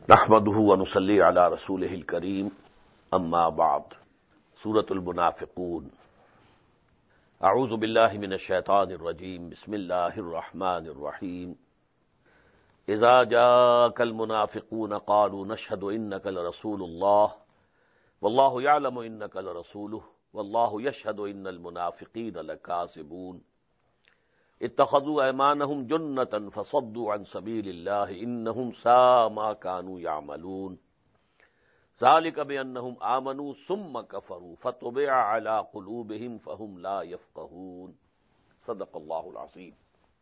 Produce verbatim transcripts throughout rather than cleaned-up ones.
नहमदुहु व नुसल्ली अला रसूलिहिल करीम अम्मा बाद सूरतुल मुनाफिकून अऊज़ु बिल्लाहि मिनश शैतानिर रजीम बिस्मिल्लाहिर रहमानिर रहीम इज़ा जाअकल मुनाफिकून क़ालू नशहदु इन्नका लरसूलुल्लाह वल्लाहु यअलमु इन्नका लरसूलुहु वल्लाहु यशहदु इन्नल मुनाफिकीन लकाज़िबून इत्तखज़ू ऐमानहुम जुन्नतन फसद्दू अन सबीलिल्लाह इन्नहुम साअ मा कानू यअमलून ज़ालिका बिअन्नहुम आमनू सुम्मा कफरू फतुबिअ अला क़ुलूबिहिम फहुम ला यफ़क़हून सदक़ल्लाहुल अज़ीम।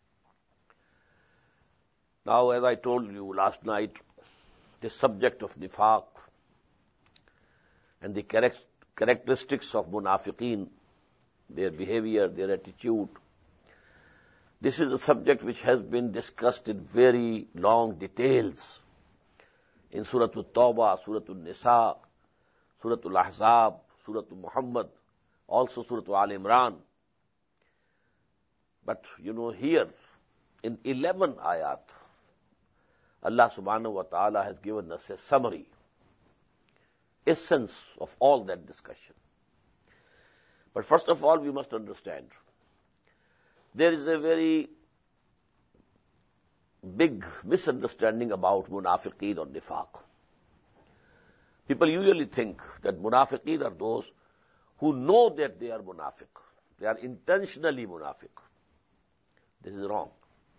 Now, as I told you last night, the subject of nifaq and the characteristics of munafiqeen, their behavior, their attitude, this is a subject which has been discussed in very long details in Surah At-Tawbah, Surah An-Nisa, Surah Al-Ahzab, Surah Muhammad, also Surah Al-Imran. But, you know, here, in eleven ayat, Allah subhanahu wa ta'ala has given us a summary, essence of all that discussion. But first of all, we must understand, there is a very big misunderstanding about munafiqeen or nifaq. People usually think that munafiqeen are those who know that they are munafiq. They are intentionally munafiq. This is wrong.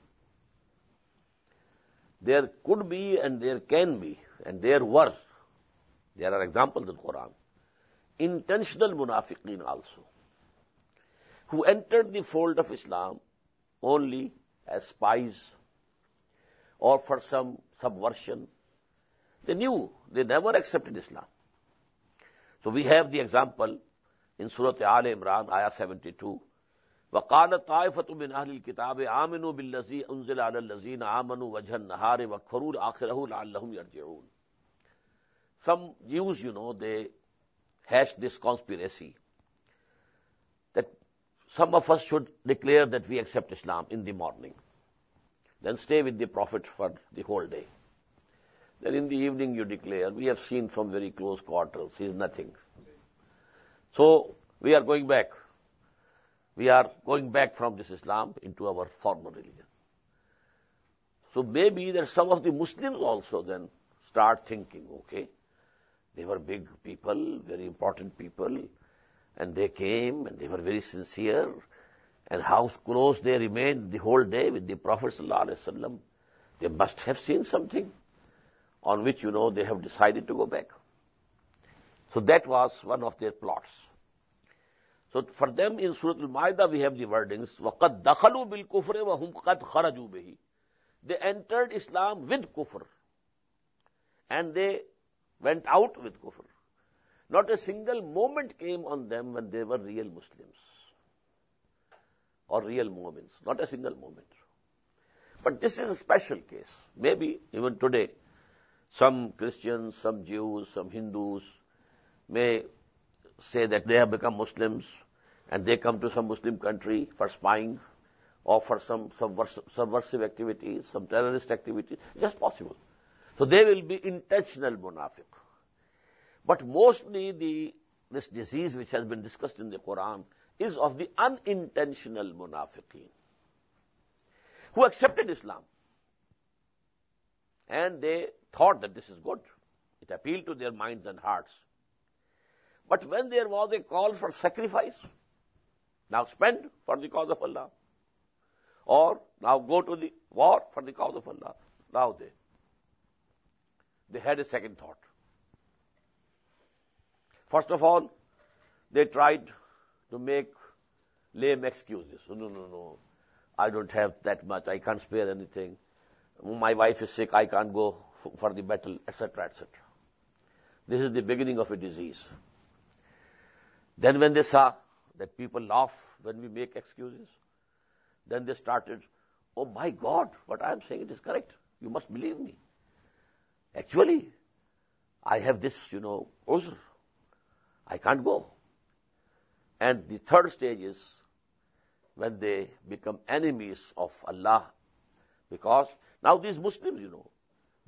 There could be and there can be, and there were, there are examples in the Quran, intentional munafiqeen also, who entered the fold of Islam only as spies or for some subversion. They knew, they never accepted Islam. So we have the example in Surah Al-Imran, Ayah seventy-two. وَقَالَ طَائِفَةٌ مِّنْ أَهْلِ الْكِتَابِ آمِنُوا بِالَّذِي أُنزِلَ عَلَى الَّذِينَ آمَنُوا وَجْهَ النَّهَارِ وَاكْفُرُوا آخِرَهُ لَعَلَّهُمْ يَرْجِعُونَ. Some Jews, you know, they hashed this conspiracy that some of us should declare that we accept Islam in the morning, then stay with the Prophet for the whole day. Then in the evening you declare, we have seen from very close quarters, he is nothing. So we are going back. We are going back from this Islam into our former religion. So maybe that some of the Muslims also then start thinking, okay, they were big people, very important people, and they came and they were very sincere, and how close they remained the whole day with the Prophet ﷺ, they must have seen something on which, you know, they have decided to go back. So that was one of their plots. So for them in Surah Al-Ma'idah we have the wordings, وَقَدْ دَخَلُوا بِالْكُفْرِ وَهُمْ قَدْ خَرَجُوا بِهِ. They entered Islam with kufr, and they went out with kufr. Not a single moment came on them when they were real Muslims or real mu'mins. Not a single moment. But this is a special case. Maybe even today, some Christians, some Jews, some Hindus may say that they have become Muslims and they come to some Muslim country for spying or for some subversive, subversive activities, some terrorist activities. Just possible. So they will be intentional munafiq. But mostly the, this disease which has been discussed in the Quran is of the unintentional munafiqeen who accepted Islam and they thought that this is good. It appealed to their minds and hearts. But when there was a call for sacrifice, now spend for the cause of Allah, or now go to the war for the cause of Allah, now they, they had a second thought. First of all, they tried to make lame excuses. No, no, no, I don't have that much, I can't spare anything. My wife is sick, I can't go for the battle, et cetera, et cetera. This is the beginning of a disease. Then when they saw that people laugh when we make excuses, then they started, oh my God, what I am saying it is correct. You must believe me. Actually, I have this, you know, uzr. I can't go. And the third stage is when they become enemies of Allah, because now these Muslims, you know,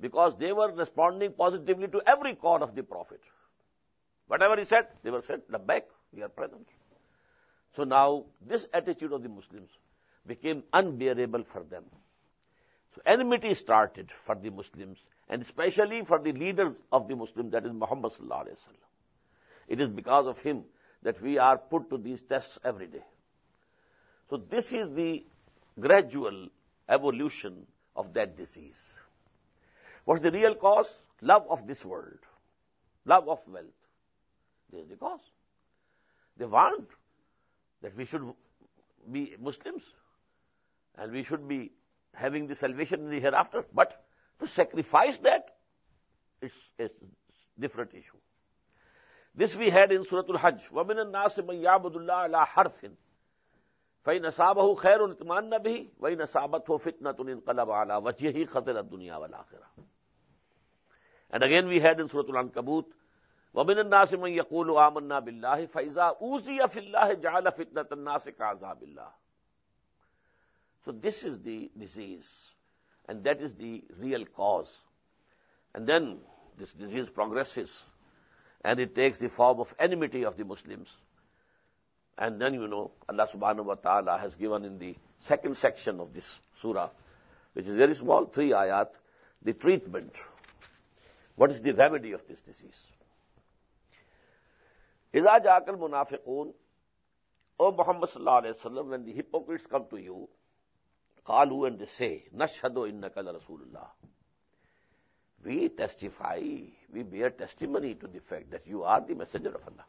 because they were responding positively to every call of the Prophet. Whatever he said, they were said, labbaik, we are present. So now, this attitude of the Muslims became unbearable for them. So enmity started for the Muslims, and especially for the leaders of the Muslims, that is Muhammad sallallahu alaihi wasallam. It is because of him that we are put to these tests every day. So this is the gradual evolution of that disease. What's the real cause? Love of this world. Love of wealth. This is the cause. They want that we should be Muslims and we should be having the salvation in the hereafter. But to sacrifice that, it's a different issue. This we had in Surah Al-Hajj. وَمِنَ النَّاسِ مَنْ يَعْبُدُ اللَّهَ عَلَى حَرْفٍ فَإِنْ أَصَابَهُ خَيْرٌ اطْمَأَنَّ بِهِ وَإِنْ أَصَابَتْهُ فِتْنَةٌ انقلب عَلَى وَجْهِهِ خَسِرَ الدُّنْيَا وَالْآخِرَةَ. And again we had in Surah Al-Ankabut, وَمِنَ النَّاسِ مَنْ يَقُولُ آمَنَّا بِاللَّهِ فَإِذَا أُوذِيَ فِي اللَّهِ جَعَلَ فِتْنَةَ النَّاسِ كَعَذَابِ اللَّهِ. So this is the disease, and that is the real cause. And then this disease progresses, and it takes the form of enmity of the Muslims. And then, you know, Allah subhanahu wa ta'ala has given in the second section of this surah, which is very small, three ayat, the treatment. What is the remedy of this disease? إِذَا جَاءَكَ الْمُنَافِقُونَ, O Muhammad sallallahu alayhi wa sallam, when the hypocrites come to you, قَالُوا, and they say, نَشْهَدُ إِنَّكَ لَرَسُولُ اللَّهِ. We testify, we bear testimony to the fact that you are the messenger of Allah.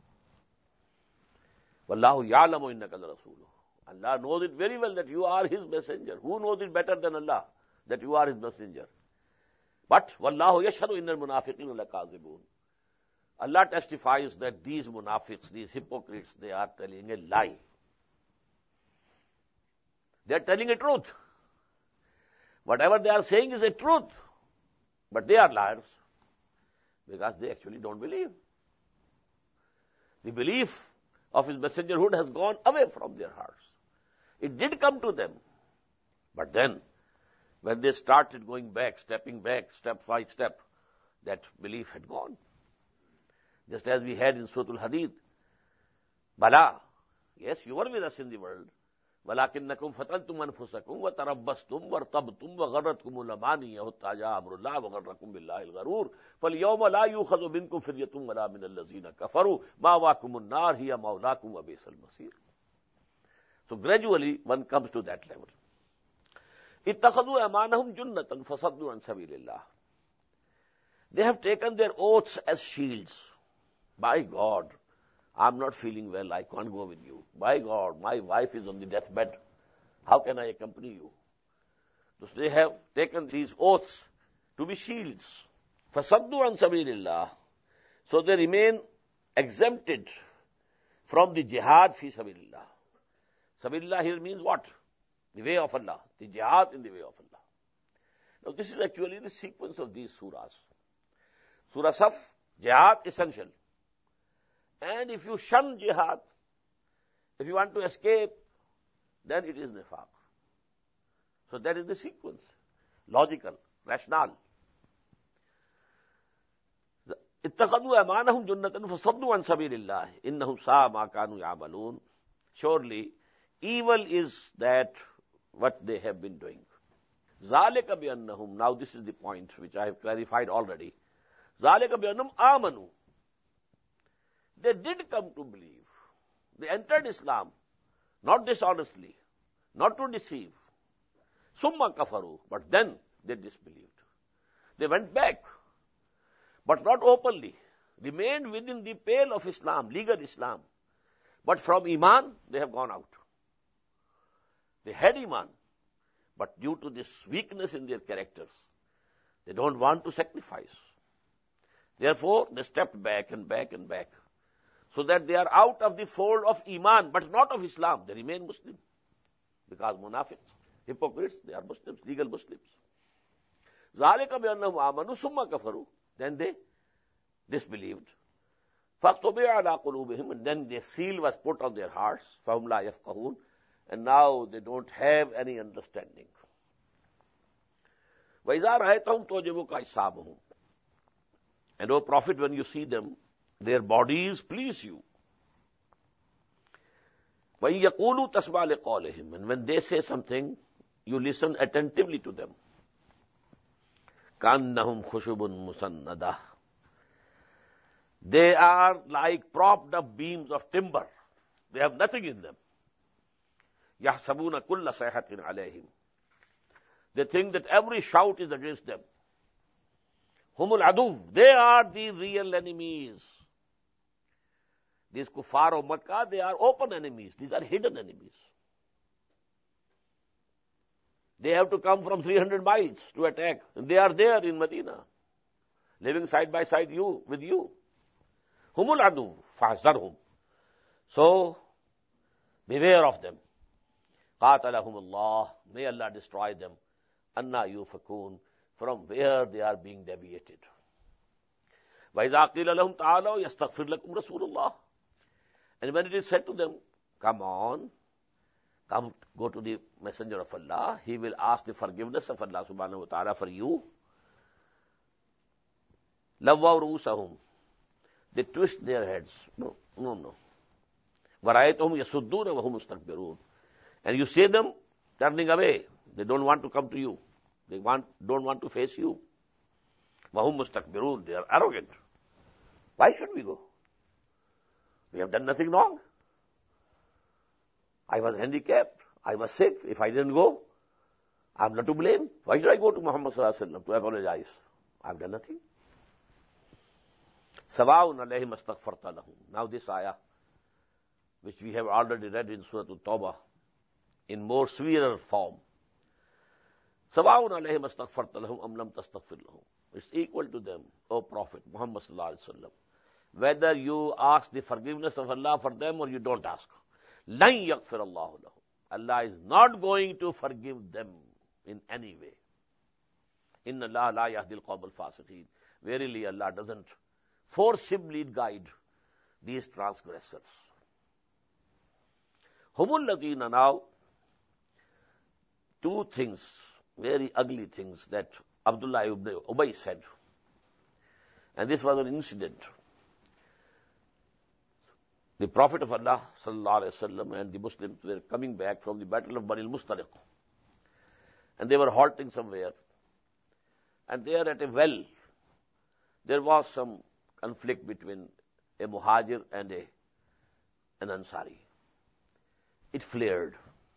وَاللَّهُ يَعْلَمُ إِنَّكَ لَرَسُولُهُ. Allah knows it very well that you are His messenger. Who knows it better than Allah, that you are His messenger? But وَاللَّهُ يَشْهَدُ إِنَّ الْمُنَافِقِينَ لَكَاذِبُونَ. Allah testifies that these munafiqs, these hypocrites, they are telling a lie. They are telling a truth. Whatever they are saying is a truth. But they are liars, because they actually don't believe. The belief of His messengerhood has gone away from their hearts. It did come to them. But then, when they started going back, stepping back, step by step, that belief had gone. Just as we had in Surah Al-Hadid, Bala, yes, you were with us in the world. وَلَكِنَّكُمْ فَتَنْتُمْ أَنفُسَكُمْ وَتَرَبَّصْتُمْ وَارْتَبْتُمْ وَغَرَّتْكُمُ الْأَمَانِيُّ حَتَّىٰ جَاءَ أَمْرُ اللَّهِ وَغَرَّكُمْ بِاللَّهِ الْغَرُورُ فَالْيَوْمَ لَا يُؤْخَذُ مِنكُمْ فِدْيَةٌ وَلَا مِنَ الَّذِينَ كَفَرُوا مَأْوَاكُمُ النَّارُ هِيَ مَوْلَاكُمْ وَبِئْسَ الْمَصِيرُ. So gradually one comes to that level. اتَّخَذُوا أَيْمَانَهُمْ جُنَّةً فَصَدُّوا عَنْ سَبِيلِ اللَّهِ. They have taken their oaths as shields. By God, I'm not feeling well, I can't go with you. By God, my wife is on the deathbed. How can I accompany you? So they have taken these oaths to be shields. فَصَدُّوا عَنْ سَبِيلِ اللَّهِ. So they remain exempted from the jihad fi sabilillah. Sabilillah here means what? The way of Allah. The jihad in the way of Allah. Now this is actually the sequence of these surahs. Surah Saf, jihad essential. And if you shun jihad, if you want to escape, then it is nifaq. So that is the sequence. Logical, rational. اتَّخَذُوا أَيْمَانَهُمْ جُنَّةً فَصَدُّوا عَنْ سَبِيلِ اللَّهِ إِنَّهُمْ سَاءَ مَا كَانُوا يَعْمَلُونَ. Surely, evil is that what they have been doing. ذَلِكَ بِأَنَّهُمْ. Now this is the point which I have clarified already. ذَلِكَ بِأَنَّهُمْ آمَنُوا. They did come to believe. They entered Islam, not dishonestly, not to deceive. Summa kafaru, but then they disbelieved. They went back, but not openly. Remained within the pale of Islam, legal Islam. But from Iman, they have gone out. They had Iman, but due to this weakness in their characters, they don't want to sacrifice. Therefore, they stepped back and back and back, so that they are out of the fold of Iman, but not of Islam. They remain Muslim. Because munafiqs, hypocrites, they are Muslims, legal Muslims. ذَلِكَ بِأَنَّهُمْ آمَنُوا ثُمَّ كَفَرُوا. Then they disbelieved. فَاقْتُبِعَ عَلَىٰ قُلُوبِهِمْ. And then the seal was put on their hearts. فَهُمْ لَا يَفْقَهُونَ. And now they don't have any understanding. وَإِذَا رَأَيْتَهُمْ تُعْجِبُكَ أَجْسَامُهُمْ. And O Prophet, when you see them, their bodies please you. وَإِن يَقُولُوا تَسْمَعْ لِقَوْلِهِمْ. And when they say something, you listen attentively to them. كَأَنَّهُمْ خُشُبٌ مُسَنَّدَةٌ. They are like propped up beams of timber. They have nothing in them. يَحْسَبُونَ كُلَّ صَيْحَةٍ عَلَيْهِمْ. They think that every shout is against them. Humul adu, they are the real enemies. These kuffar of Makkah, they are open enemies. These are hidden enemies. They have to come from three hundred miles to attack. And they are there in Medina, living side by side you with you. Humul adu, fahzarhum. So, beware of them. Qatalahum Allah, may Allah destroy them. Anna yufakun, from where they are being deviated. وَإِذَا قِيلَ لَهُمْ تَعَالَوْا يَسْتَغْفِرْ لَكُمْ رَسُولُ اللَّهِ. And when it is said to them, come on, come, go to the Messenger of Allah, he will ask the forgiveness of Allah subhanahu wa ta'ala for you. لَوَّوْا رُؤُسَهُمْ. They twist their heads. No, no, no. وَرَأَيْتَهُمْ يَسُدُّونَ وَهُمْ مُسْتَكْبِرُونَ. And you see them turning away. They don't want to come to you. They want, don't want to face you. وَهُمْ مُسْتَكْبِرُونَ. They are arrogant. Why should we go? We have done nothing wrong. I was handicapped. I was sick. If I didn't go, I'm not to blame. Why should I go to Muhammad sallallahu alaihi wasallam to apologize? I've done nothing. سَوَاءٌ عَلَيْهِمْ اسْتَغْفَرْتَ لَهُمْ. Now this ayah, which we have already read in Surah At-Tawbah, in more severer form. سَوَاءٌ عَلَيْهِمْ اسْتَغْفَرْتَ لَهُمْ أَمْ لَمْ تَسْتَغْفِرْ لَهُمْ. It's equal to them, O Prophet Muhammad sallallahu alaihi wasallam, whether you ask the forgiveness of Allah for them or you don't ask. لَن يَغْفِرَ اللَّهُ لَهُمْ. Allah is not going to forgive them in any way. إِنَّ اللَّهَ لَا يَهْدِي الْقَوْمَ الْفَاسِقِينَ. Verily Allah doesn't forcibly guide these transgressors. هُمُ الَّذِينَ. Now, two things, very ugly things that Abdullah ibn Ubay said. And this was an incident. The Prophet of Allah sallallahu alaihi wasallam and the Muslims were coming back from the battle of Bani al-Mustaliq. And they were halting somewhere. And there at a well, there was some conflict between a Muhajir and a, an Ansari. It flared.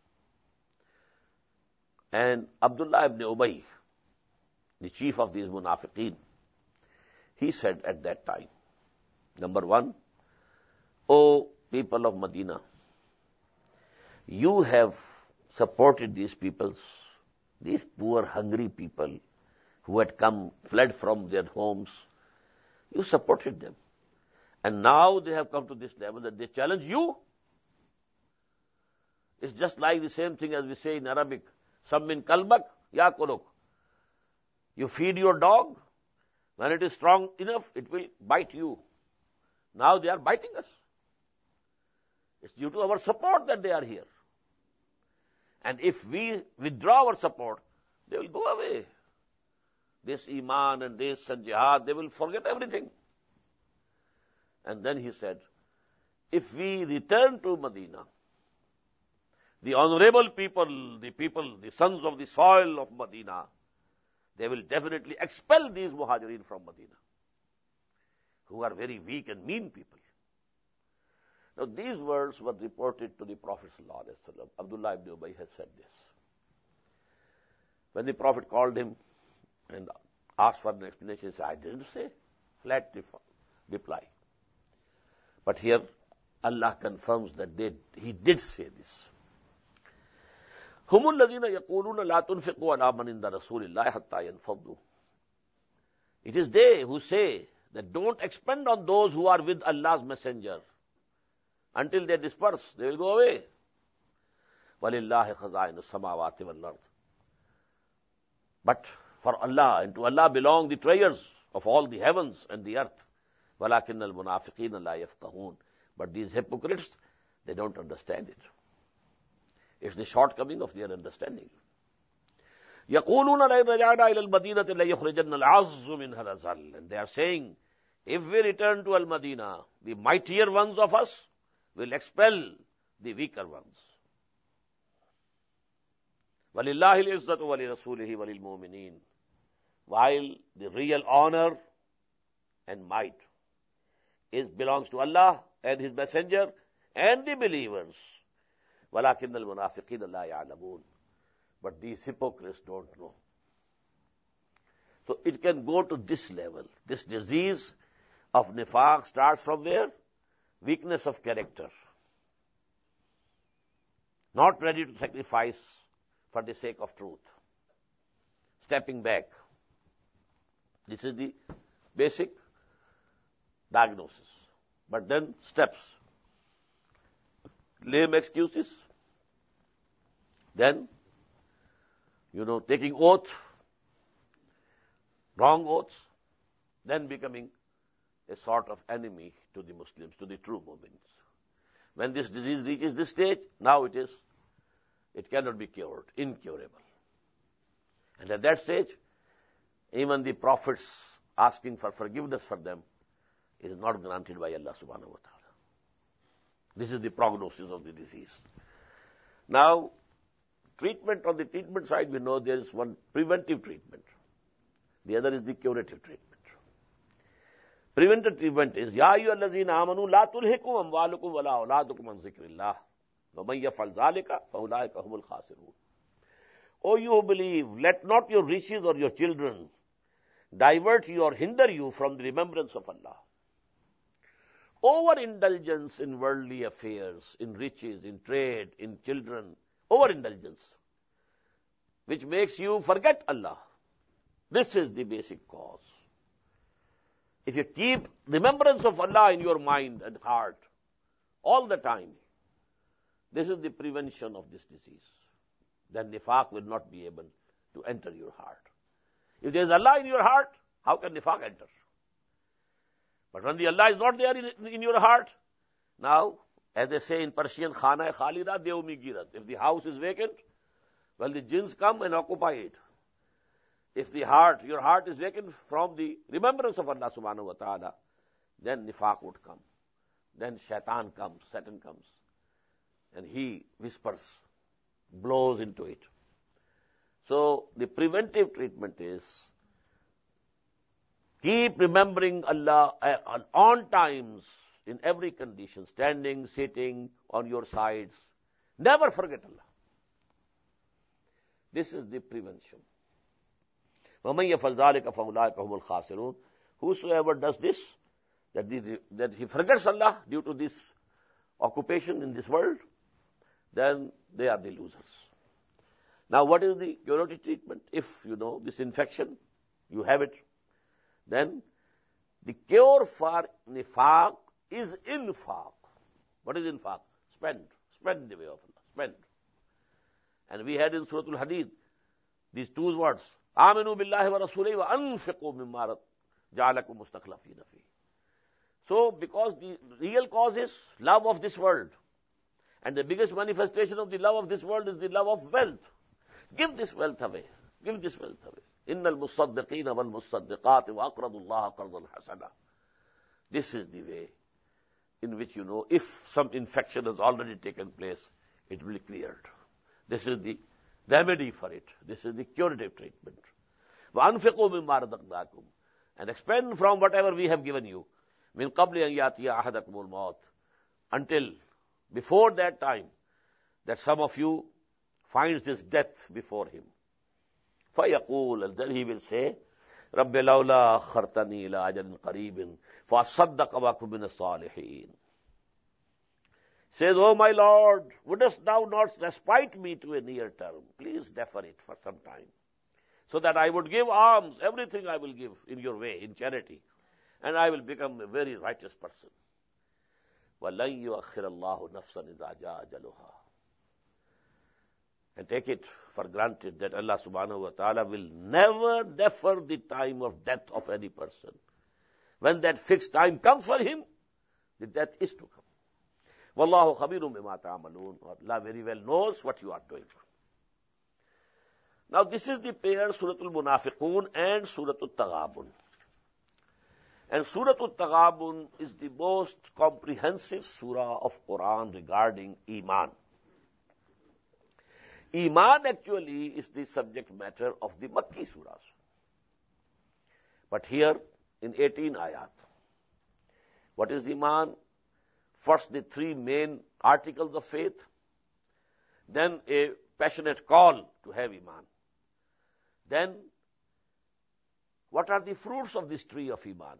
And Abdullah ibn Ubay, the chief of these munafiqeen, he said at that time, number one, O people of Medina, you have supported these peoples, these poor hungry people who had come, fled from their homes. You supported them. And now they have come to this level that they challenge you. It's just like the same thing as we say in Arabic, Sammin kalbak yakuluk. You feed your dog, when it is strong enough, it will bite you. Now they are biting us. It's due to our support that they are here. And if we withdraw our support, they will go away. This Iman and this and Jihad, they will forget everything. And then he said, if we return to Medina, the honorable people, the people, the sons of the soil of Medina, they will definitely expel these Muhajirin from Medina, who are very weak and mean people. Now, these words were reported to the Prophet sallallahu alaihi wasallam. Abdullah ibn Ubay has said this. When the Prophet called him and asked for an explanation, he said, I didn't say. Flat reply. But here, Allah confirms that they, he did say this. هُمُ الَّذِينَ يَقُولُونَ لَا تُنْفِقُوا عَلَى مَنْ عِنْدَ رَسُولِ اللَّهِ حَتَّى يَنْفَضُّوا. It is they who say that don't expend on those who are with Allah's messenger. Until they disperse, they will go away. وَلِلَّهِ خَزَائِنُ السَّمَاوَاتِ وَالْأَرْضِ. But for Allah, and to Allah belong the treasures of all the heavens and the earth. وَلَكِنَّ الْمُنَافِقِينَ لَا يَفْقَهُونَ. But these hypocrites, they don't understand it. It's the shortcoming of their understanding. يَقُولُونَ لَئِن رَجَعْنَا إِلَى الْمَدِينَةِ لَيُخْرِجَنَّ الْعَزُّ مِنْهَا الْأَذَلَّ. And they are saying, if we return to Al-Madinah, the mightier ones of us will expel the weaker ones. وَلِلَّهِ الْعِزَّةُ وَلِرَسُولِهِ وَلِلْمُؤْمِنِينَ. While the real honor and might is belongs to Allah and His Messenger and the believers. وَلَكِنَّ الْمُنَافِقِينَ لَا يَعْلَمُونَ. But these hypocrites don't know. So it can go to this level. This disease of nifaq starts from where? Weakness of character. Not ready to sacrifice for the sake of truth. Stepping back. This is the basic diagnosis. But then steps. Lame excuses. Then, you know, taking oath, wrong oaths, then becoming a sort of enemy to the Muslims, to the true Mu'mins. When this disease reaches this stage, now it is, it cannot be cured, incurable. And at that stage, even the prophets asking for forgiveness for them is not granted by Allah subhanahu wa ta'ala. This is the prognosis of the disease. Now, treatment, on the treatment side, we know there is one preventive treatment. The other is the curative treatment. Preventive treatment is, Ya ayyuhallazina amanu la tulhikum amwalukum wala auladukum an zikrillah wa man yaf'al zalika fa ulaika humul khasirun. O you who believe, let not your riches or your children divert you or hinder you from the remembrance of Allah. Overindulgence in worldly affairs, in riches, in trade, in children, overindulgence, which makes you forget Allah. This is the basic cause. If you keep remembrance of Allah in your mind and heart all the time, this is the prevention of this disease. Then nifaq will not be able to enter your heart. If there is Allah in your heart, how can nifaq enter? But when the Allah is not there in, in your heart, now, as they say in Persian, khana khalida devmi girat. If the house is vacant, well, the jinns come and occupy it. If the heart, your heart is vacant from the remembrance of Allah subhanahu wa ta'ala, then nifaq would come. Then shaitan comes, Satan comes, and he whispers, blows into it. So the preventive treatment is, keep remembering Allah on times, in every condition, standing, sitting, on your sides. Never forget Allah. This is the prevention. وَمَنْ يَفْعَلْ ذَلِكَ فَأُولَٰئِكَ هُمُ الْخَاسِرُونَ. Whosoever does this, that, the, that he forgets Allah due to this occupation in this world, then they are the losers. Now, what is the curative treatment? If you know this infection, you have it, then the cure for nifaq is infaq. What is infaq? Spend. Spend in the way of Allah. Spend. And we had in Surah Al-Hadid these two words, Aminu billahi wa rasulihi wa anfiqu mimma ja'alakum mustakhlafina fi. So, because the real cause is love of this world, and the biggest manifestation of the love of this world is the love of wealth. Give this wealth away. Give this wealth away. Innal musaddiqina wal musaddiqati wa aqradu Allah qardan hasana. This is the way in which, you know, if some infection has already taken place, it will be cleared. This is the remedy for it. This is the curative treatment. وَأَنْفِقُوا مِمَّا رَزَقْنَاكُمْ. And expend from whatever we have given you. مِنْ قَبْلِ أَنْ يَأْتِيَ أَحَدَكُمُ الْمَوْتِ. Until, before that time, that some of you finds this death before him. فَيَقُولُ, and then he will say, رَبِّ لَوْلَا أَخَّرْتَنِي إِلَىٰ أَجَلٍ قَرِيبٍ فَأَصَّدَّقَ وَأَكُن مِّنَ الصَّالِحِينَ. Says, oh my Lord, wouldest thou not respite me to a near term? Please defer it for some time, so that I would give alms, everything I will give in your way, in charity, and I will become a very righteous person. وَلَنْ يُؤَخِّرَ اللَّهُ نَفْسًا إِذَا جَاءَ أَجَلُهَا. And take it for granted that Allah subhanahu wa ta'ala will never defer the time of death of any person. When that fixed time comes for him, the death is to come. Wallahu khabirun bima ta'malun. Allah very well knows what you are doing. Now this is the pair Surah Al-Munafiqun and Surah Al-Taghabun. And Surah Al-Taghabun is the most comprehensive surah of Quran regarding Iman. Iman actually is the subject matter of the Makki surahs. But here in eighteen ayat, what is Iman? First the three main articles of faith, then a passionate call to have Iman. Then, what are the fruits of this tree of Iman?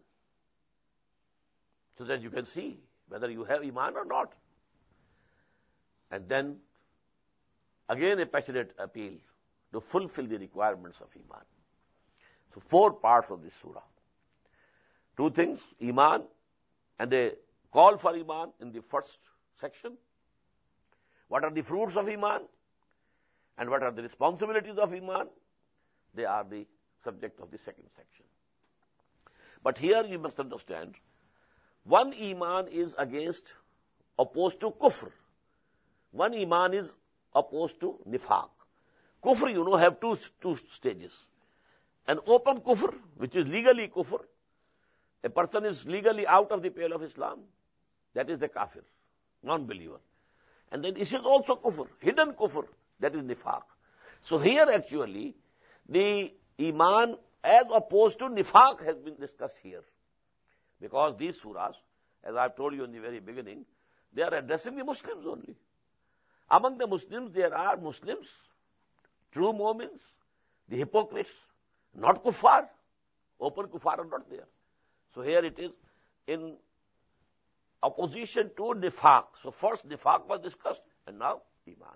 So that you can see whether you have Iman or not. And then, again a passionate appeal to fulfill the requirements of Iman. So four parts of this surah. Two things, Iman and a call for Iman in the first section. What are the fruits of Iman? And what are the responsibilities of Iman? They are the subject of the second section. But here you must understand, one Iman is against, opposed to kufr. One Iman is opposed to nifaq. Kufr, you know, have two, two stages. An open kufr, which is legally kufr. A person is legally out of the pale of Islam. That is the kafir, non-believer. And then this is also kufr, hidden kufr, that is nifaq. So here actually, the Iman as opposed to nifaq has been discussed here. Because these surahs, as I've told you in the very beginning, they are addressing the Muslims only. Among the Muslims, there are Muslims, true Mu'mins, the hypocrites, not kuffar. Open kuffar are not there. So here it is in opposition to nifaq. So first nifaq was discussed, and now Iman.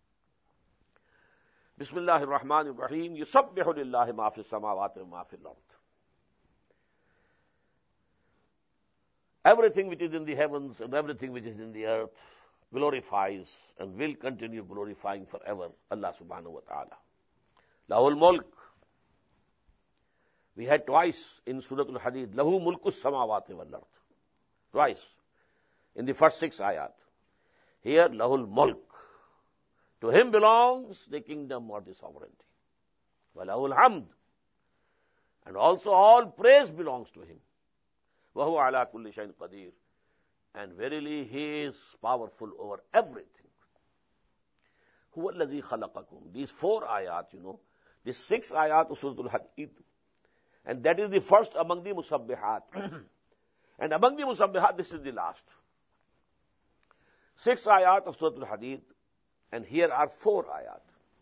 Bismillahir Rahmanir Rahim. Yusabbihu lillahi ma fis samawati wa ma fil ard. Everything which is in the heavens and everything which is in the earth glorifies and will continue glorifying forever Allah subhanahu wa ta'ala. Lahul mulk. We had twice in Surah Al-Hadid, Lahu mulkus samawati wal ard. Twice. In the first six ayat. Here, Lahul mulk. To him belongs the kingdom or the sovereignty. Walahul hamd. And also all praise belongs to him. Wahu ala kulli shayin qadir. And verily he is powerful over everything. Huwa allazi khalaqakum. These four ayat, you know, these six ayat of Surah Al-Hadid. And that is the first among the musabbihat. And among the musabbihat, this is the last. Six ayat of Surah Al-Hadid. And here are four ayat.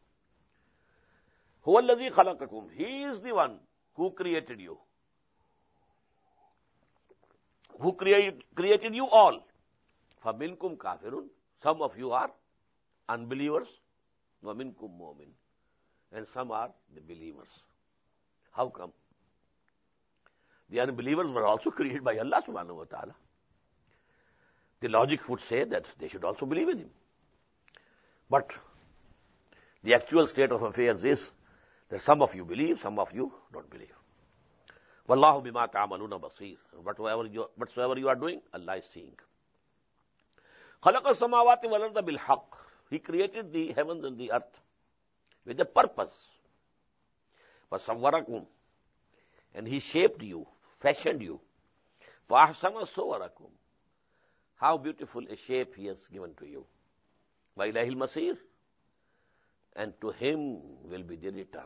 Huwa allazi khalaqakum. He is the one who created you. Who created, created you all. فَمِنْكُمْ كَافِرٌ. Some of you are unbelievers. وَمِنْكُمْ مُؤْمِنٌ. And some are the believers. How come? The unbelievers were also created by Allah subhanahu wa ta'ala. The logic would say that they should also believe in him. But the actual state of affairs is that some of you believe, some of you don't believe. Wallahu bima ta'amaluna basir. Whatsoever you, whatsoever you are doing, Allah is seeing. Khalaqa samawati wal arda bil haqq. He created the heavens and the earth with a purpose. Fasawwarakum. And he shaped you, fashioned you. Fahsana suwarakum. How beautiful a shape he has given to you. Wa ilahil masir. And to him will be the return.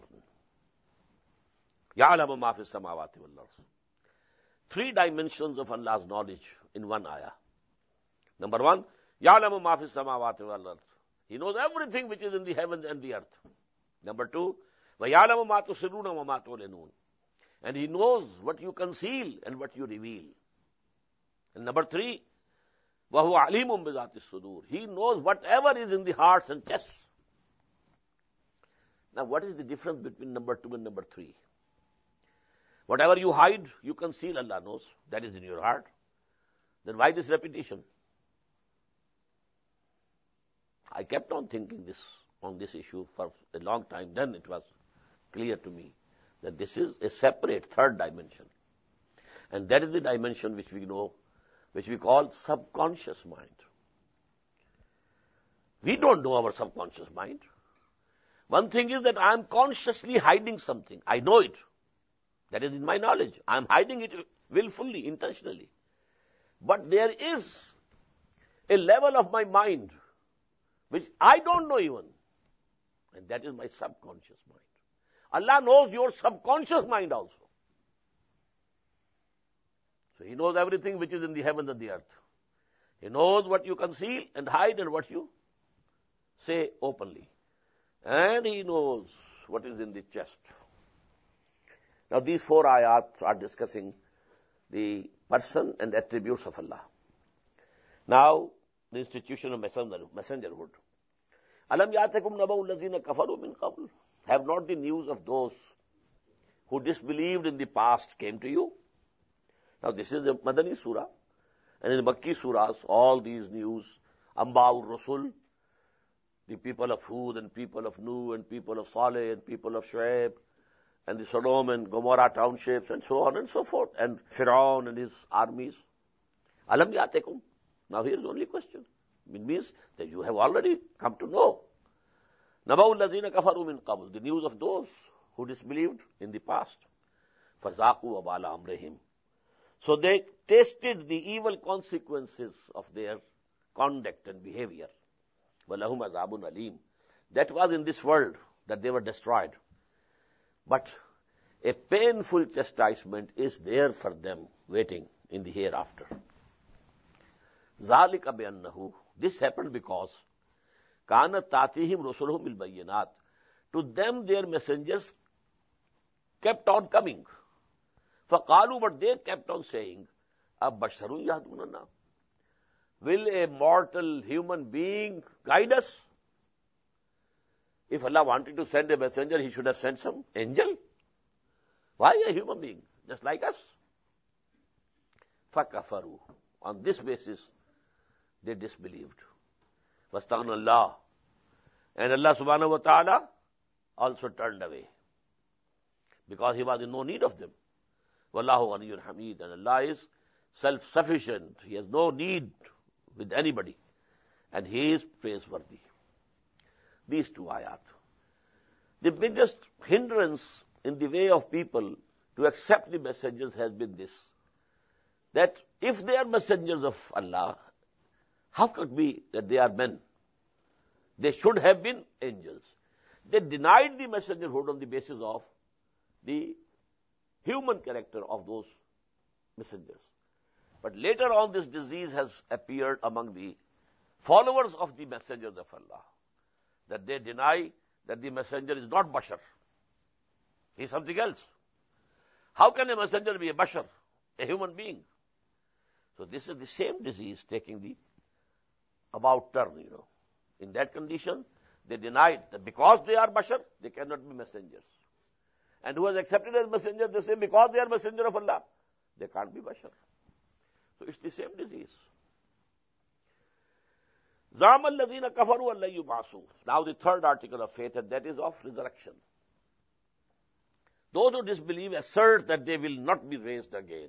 Ya'lamu ma fis samawati wal ard. Three dimensions of Allah's knowledge in one ayah. Number one, Ya'lamu ma fis samawati wal ard. He knows everything which is in the heavens and the earth. Number two, wa ya'lamu ma tusirruna wa ma tu'linun. And he knows what you conceal and what you reveal. And number three, wa huwa alimun bi dhati sudur. He knows whatever is in the hearts and chests. Now, what is the difference between number two and number three? Whatever you hide, you conceal, Allah knows. That is in your heart. Then why this repetition? I kept on thinking this on this issue for a long time. Then it was clear to me that this is a separate third dimension. And that is the dimension which we know, which we call subconscious mind. We don't know our subconscious mind. One thing is that I am consciously hiding something. I know it. That is in my knowledge. I am hiding it willfully, intentionally. But there is a level of my mind which I don't know even. And that is my subconscious mind. Allah knows your subconscious mind also. So He knows everything which is in the heavens and the earth. He knows what you conceal and hide and what you say openly. And He knows what is in the chest. Now these four ayat are discussing the person and attributes of Allah. Now, the institution of messengerhood. Alam ya'takum naba'u allazina kafaru min qabl. Have not the news of those who disbelieved in the past came to you? Now this is a Madani surah. And in the Makki surahs, all these news, Amba'ur Rasul, the people of Hud and people of Nuh and people of Saleh and people of Shu'aib, and the Sodom and Gomorrah townships and so on and so forth, and Fir'aun and his armies. Alam ya'takum. Now here is the only question. It means that you have already come to know. Naba'u allazina kafaru min qabl. The news of those who disbelieved in the past. Fazaqu wabala amrihim. So they tasted the evil consequences of their conduct and behavior. Walahum azabun alim. That was in this world that they were destroyed. But a painful chastisement is there for them waiting in the hereafter. Zalika bi'annahu. This happened because kanat tatihim rusuluhum bil bayyinat. To them their messengers kept on coming. Faqalu, but they kept on saying, Abasharun yahdunana. Will a mortal human being guide us? If Allah wanted to send a messenger, He should have sent some angel. Why a human being? Just like us. Fakafaru. On this basis, they disbelieved. Wastaghna Allah. And Allah subhanahu wa ta'ala also turned away. Because He was in no need of them. Wallahu ghaniyyun hamid. And Allah is self-sufficient. He has no need with anybody. And He is praiseworthy. These two ayat. The biggest hindrance in the way of people to accept the messengers has been this. That if they are messengers of Allah, how could it be that they are men? They should have been angels. They denied the messengerhood on the basis of the human character of those messengers. But later on, this disease has appeared among the followers of the messengers of Allah, that they deny that the messenger is not bashar. He is something else. How can a messenger be a bashar, a human being? So this is the same disease taking the about turn, you know. In that condition, they denied that because they are bashar, they cannot be messengers. And who has accepted as messenger, they say because they are messenger of Allah, they can't be bashar. So it's the same disease. Zama allazina kafaru an la yub'asu. Now the third article of faith, and that is of resurrection. Those who disbelieve assert that they will not be raised again.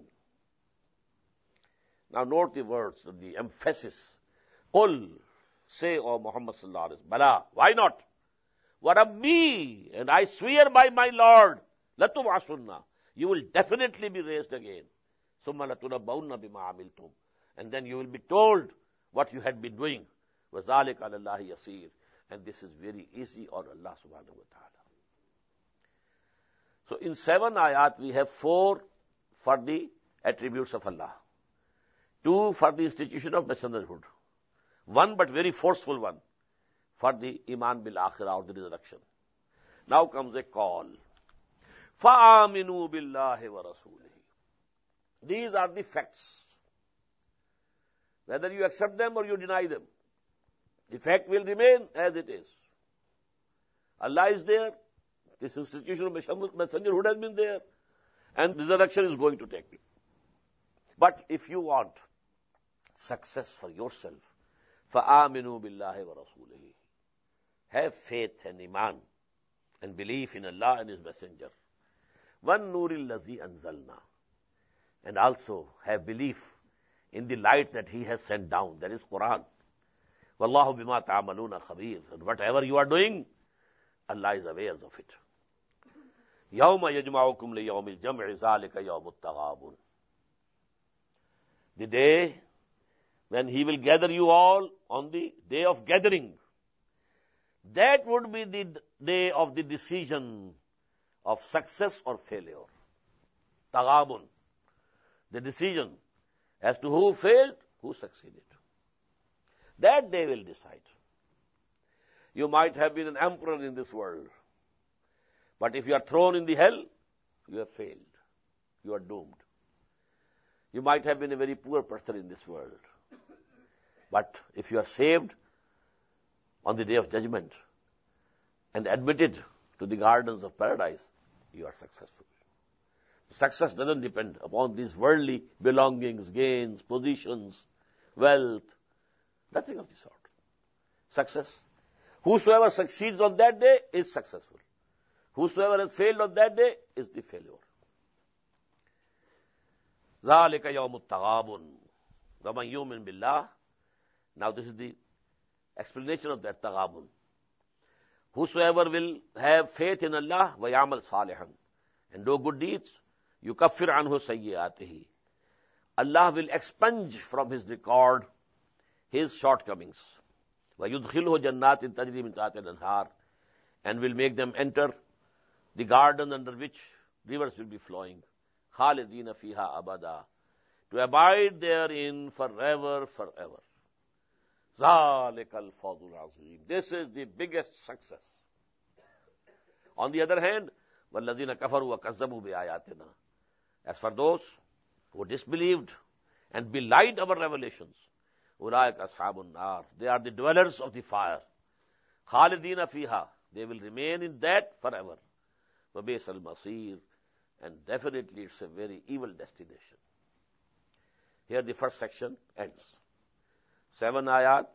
Now note the words, the emphasis. Qul, say, O Muhammad sallallahu alaihi wasallam, Bala, why not? Wa Rabbi, and I swear by my Lord, latub'asunna, you will definitely be raised again. Summa latunabba'unna bima amiltum, and then you will be told what you had been doing. Wa zalika 'ala Allahi yasir, and this is very easy on Allah subhanahu wa ta'ala. So in seven ayat we have four for the attributes of Allah, two for the institution of messengerhood, one but very forceful one for the iman bil akhirah or the resurrection. Now comes a call. Fa'aminu billahi wa rasulihi. These are the facts. Whether you accept them or you deny them, the fact will remain as it is. Allah is there. This institution of messengerhood has been there. And resurrection is going to take place. But if you want success for yourself, فَآمِنُوا بِاللَّهِ وَرَسُولِهِ. Have faith and iman and belief in Allah and His Messenger. وَالنُّورِ الَّذِي أَنزَلْنَا. And also have belief in the light that He has sent down, that is Quran. وَاللَّهُ بِمَا تَعْمَلُونَ خَبِيرٌ. And whatever you are doing, Allah is aware of it. Yawma yajma'ukum li yawmil jam'i zalika yawmut taghabun. The day when he will gather you all on the day of gathering. That would be the day of the decision of success or failure. Taghabun. The decision as to who failed, who succeeded. That they will decide. You might have been an emperor in this world, but if you are thrown in the hell, you have failed. You are doomed. You might have been a very poor person in this world, but if you are saved on the day of judgment and admitted to the gardens of paradise, you are successful. Success doesn't depend upon these worldly belongings, gains, positions, wealth, nothing of the sort. Success. Whosoever succeeds on that day is successful. Whosoever has failed on that day is the failure. ذَلِكَ يَوْمُ التَّغَابُنِ وَمَنْ يُؤْمِنْ بِاللَّهِ. Now this is the explanation of that taghabun. Whosoever will have faith in Allah, وَيَعْمَلْ صَالِحًا, and do good deeds, يُكَفِّرْ عَنْهُ سَيِّئَاتِهِ. Allah will expunge from his record his shortcomings. وَيُدْخِلْهُ جَنَّاتٍ تَجْرِي مِنْ تَحْتِهَا الْأَنْهَارُ, and will make them enter the garden under which rivers will be flowing. خَالِدِينَ فِيهَا أَبَدًا, to abide therein forever, forever. ذَلِكَ الْفَوْزُ الْعَظِيمُ. This is the biggest success. On the other hand, وَالَّذِينَ كَفَرُوا وَكَذَّبُوا بِآيَاتِنَا, as for those who disbelieved and belied our revelations, أُولَٰئِكَ أَصْحَابُ النَّارِ, they are the dwellers of the fire. خَالِدِينَ فِيهَا, they will remain in that forever. وَبِئْسَ الْمَصِيرُ, and definitely it's a very evil destination. Here the first section ends. Seven ayat,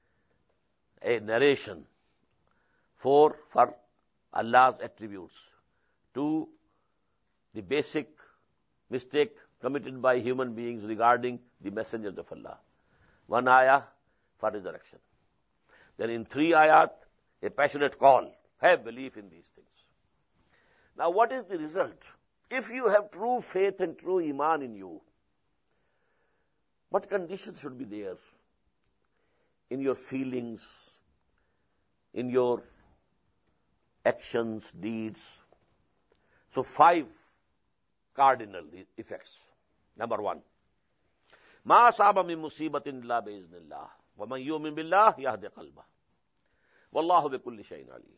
a narration. Four for Allah's attributes. Two, the basic mistake committed by human beings regarding the messengers of Allah. One ayah for resurrection. Then in three ayat, a passionate call. Have belief in these things. Now what is the result? If you have true faith and true iman in you, what conditions should be there in your feelings, in your actions, deeds? So five cardinal effects. Number one, ما أصاب من مصيبة إلا بإذن الله ومن يؤمن بالله يهدي قلبه والله بكل شيء عليم.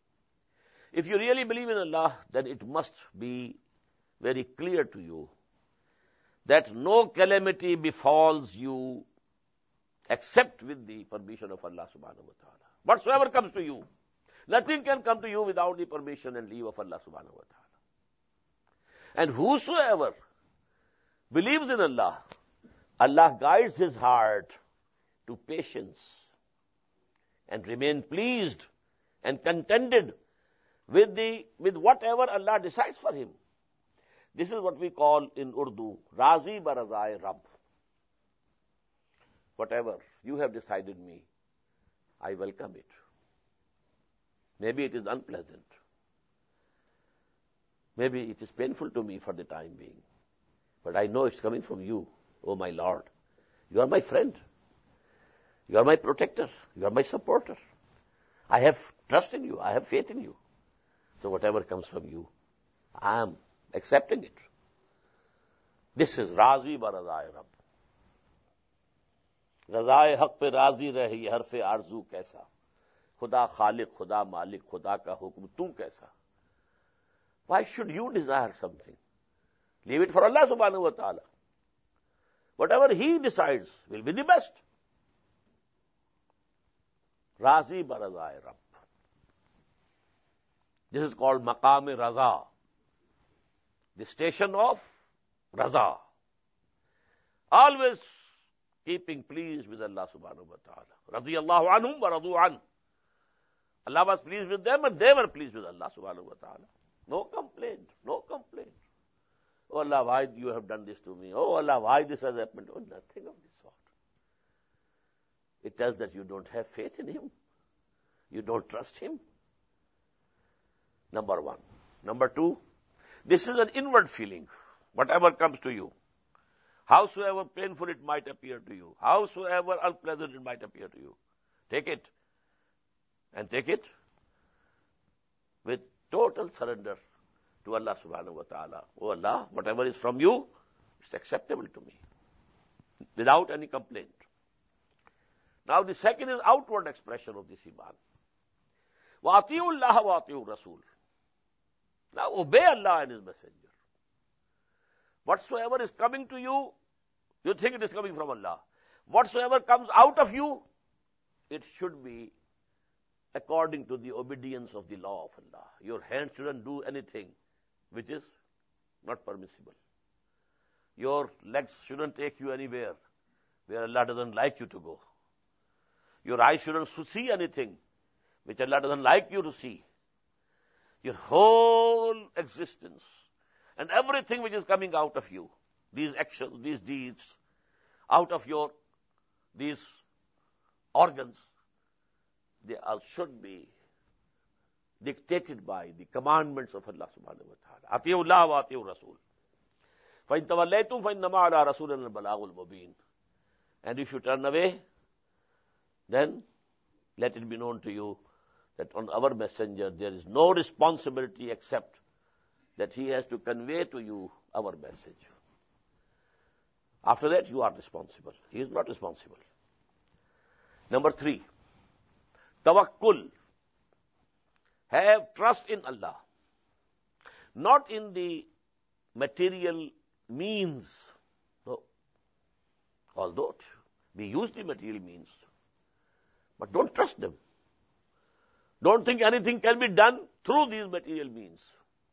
If you really believe in Allah, then it must be very clear to you that no calamity befalls you except with the permission of Allah subhanahu wa ta'ala. Whatsoever comes to you, nothing can come to you without the permission and leave of Allah subhanahu wa ta'ala. And whosoever believes in Allah, Allah guides his heart to patience and remain pleased and contented with the with whatever Allah decides for him. This is what we call in Urdu, Razi Barazai Rabb. Whatever you have decided me, I welcome it. Maybe it is unpleasant. Maybe it is painful to me for the time being. But I know it's coming from you, oh my Lord. You are my friend. You are my protector. You are my supporter. I have trust in you. I have faith in you. So whatever comes from you, I am accepting it. This is Razi Barazai Rabb. रज़ाए हक पे राजी रही हरफ आरजू कैसा, खुदा खालिक खुदा मालिक खुदा का हुक्म तू कैसा. Why should you desire something? Leave it for Allah subhanahu wa ta'ala. Whatever He decides will be the best. Razi barazai Rabb. This is called Maqam-e Raza, the station of Raza. Always keeping pleased with Allah subhanahu wa ta'ala. Radiyallahu anhum wa radu an. Allah was pleased with them and they were pleased with Allah subhanahu wa ta'ala. No complaint, no complaint. Oh Allah, why you have done this to me? Oh Allah, why this has happened? Oh, nothing of this sort. It tells that you don't have faith in Him. You don't trust Him. Number one. Number two, this is an inward feeling. Whatever comes to you, howsoever painful it might appear to you, howsoever unpleasant it might appear to you, take it. And take it with total surrender to Allah subhanahu wa ta'ala. Oh Allah, whatever is from you, it's acceptable to me, without any complaint. Now the second is outward expression of this iman. وَأَطِيعُوا اللَّهَ وَأَطِيعُوا الرَّسُولَ. Now obey Allah and His Messenger. Whatsoever is coming to you, you think it is coming from Allah. Whatsoever comes out of you, it should be according to the obedience of the law of Allah. Your hand shouldn't do anything which is not permissible. Your legs shouldn't take you anywhere where Allah doesn't like you to go. Your eyes shouldn't see anything which Allah doesn't like you to see. Your whole existence and everything which is coming out of you, these actions, these deeds, out of your, these organs, they all should be dictated by the commandments of Allah subhanahu wa ta'ala. Ati'u Allah wa ati'u Rasul. فَإِن تَوَلَّيْتُمْ فَإِنَّمَا عَلَىٰ رَسُولِنَا الْبَلَاغُ الْمُبِينُ. And if you turn away, then let it be known to you that on our messenger there is no responsibility except that he has to convey to you our message. After that, you are responsible. He is not responsible. Number three, tawakkul. Have trust in Allah. Not in the material means. No. Although we use the material means, but don't trust them. Don't think anything can be done through these material means.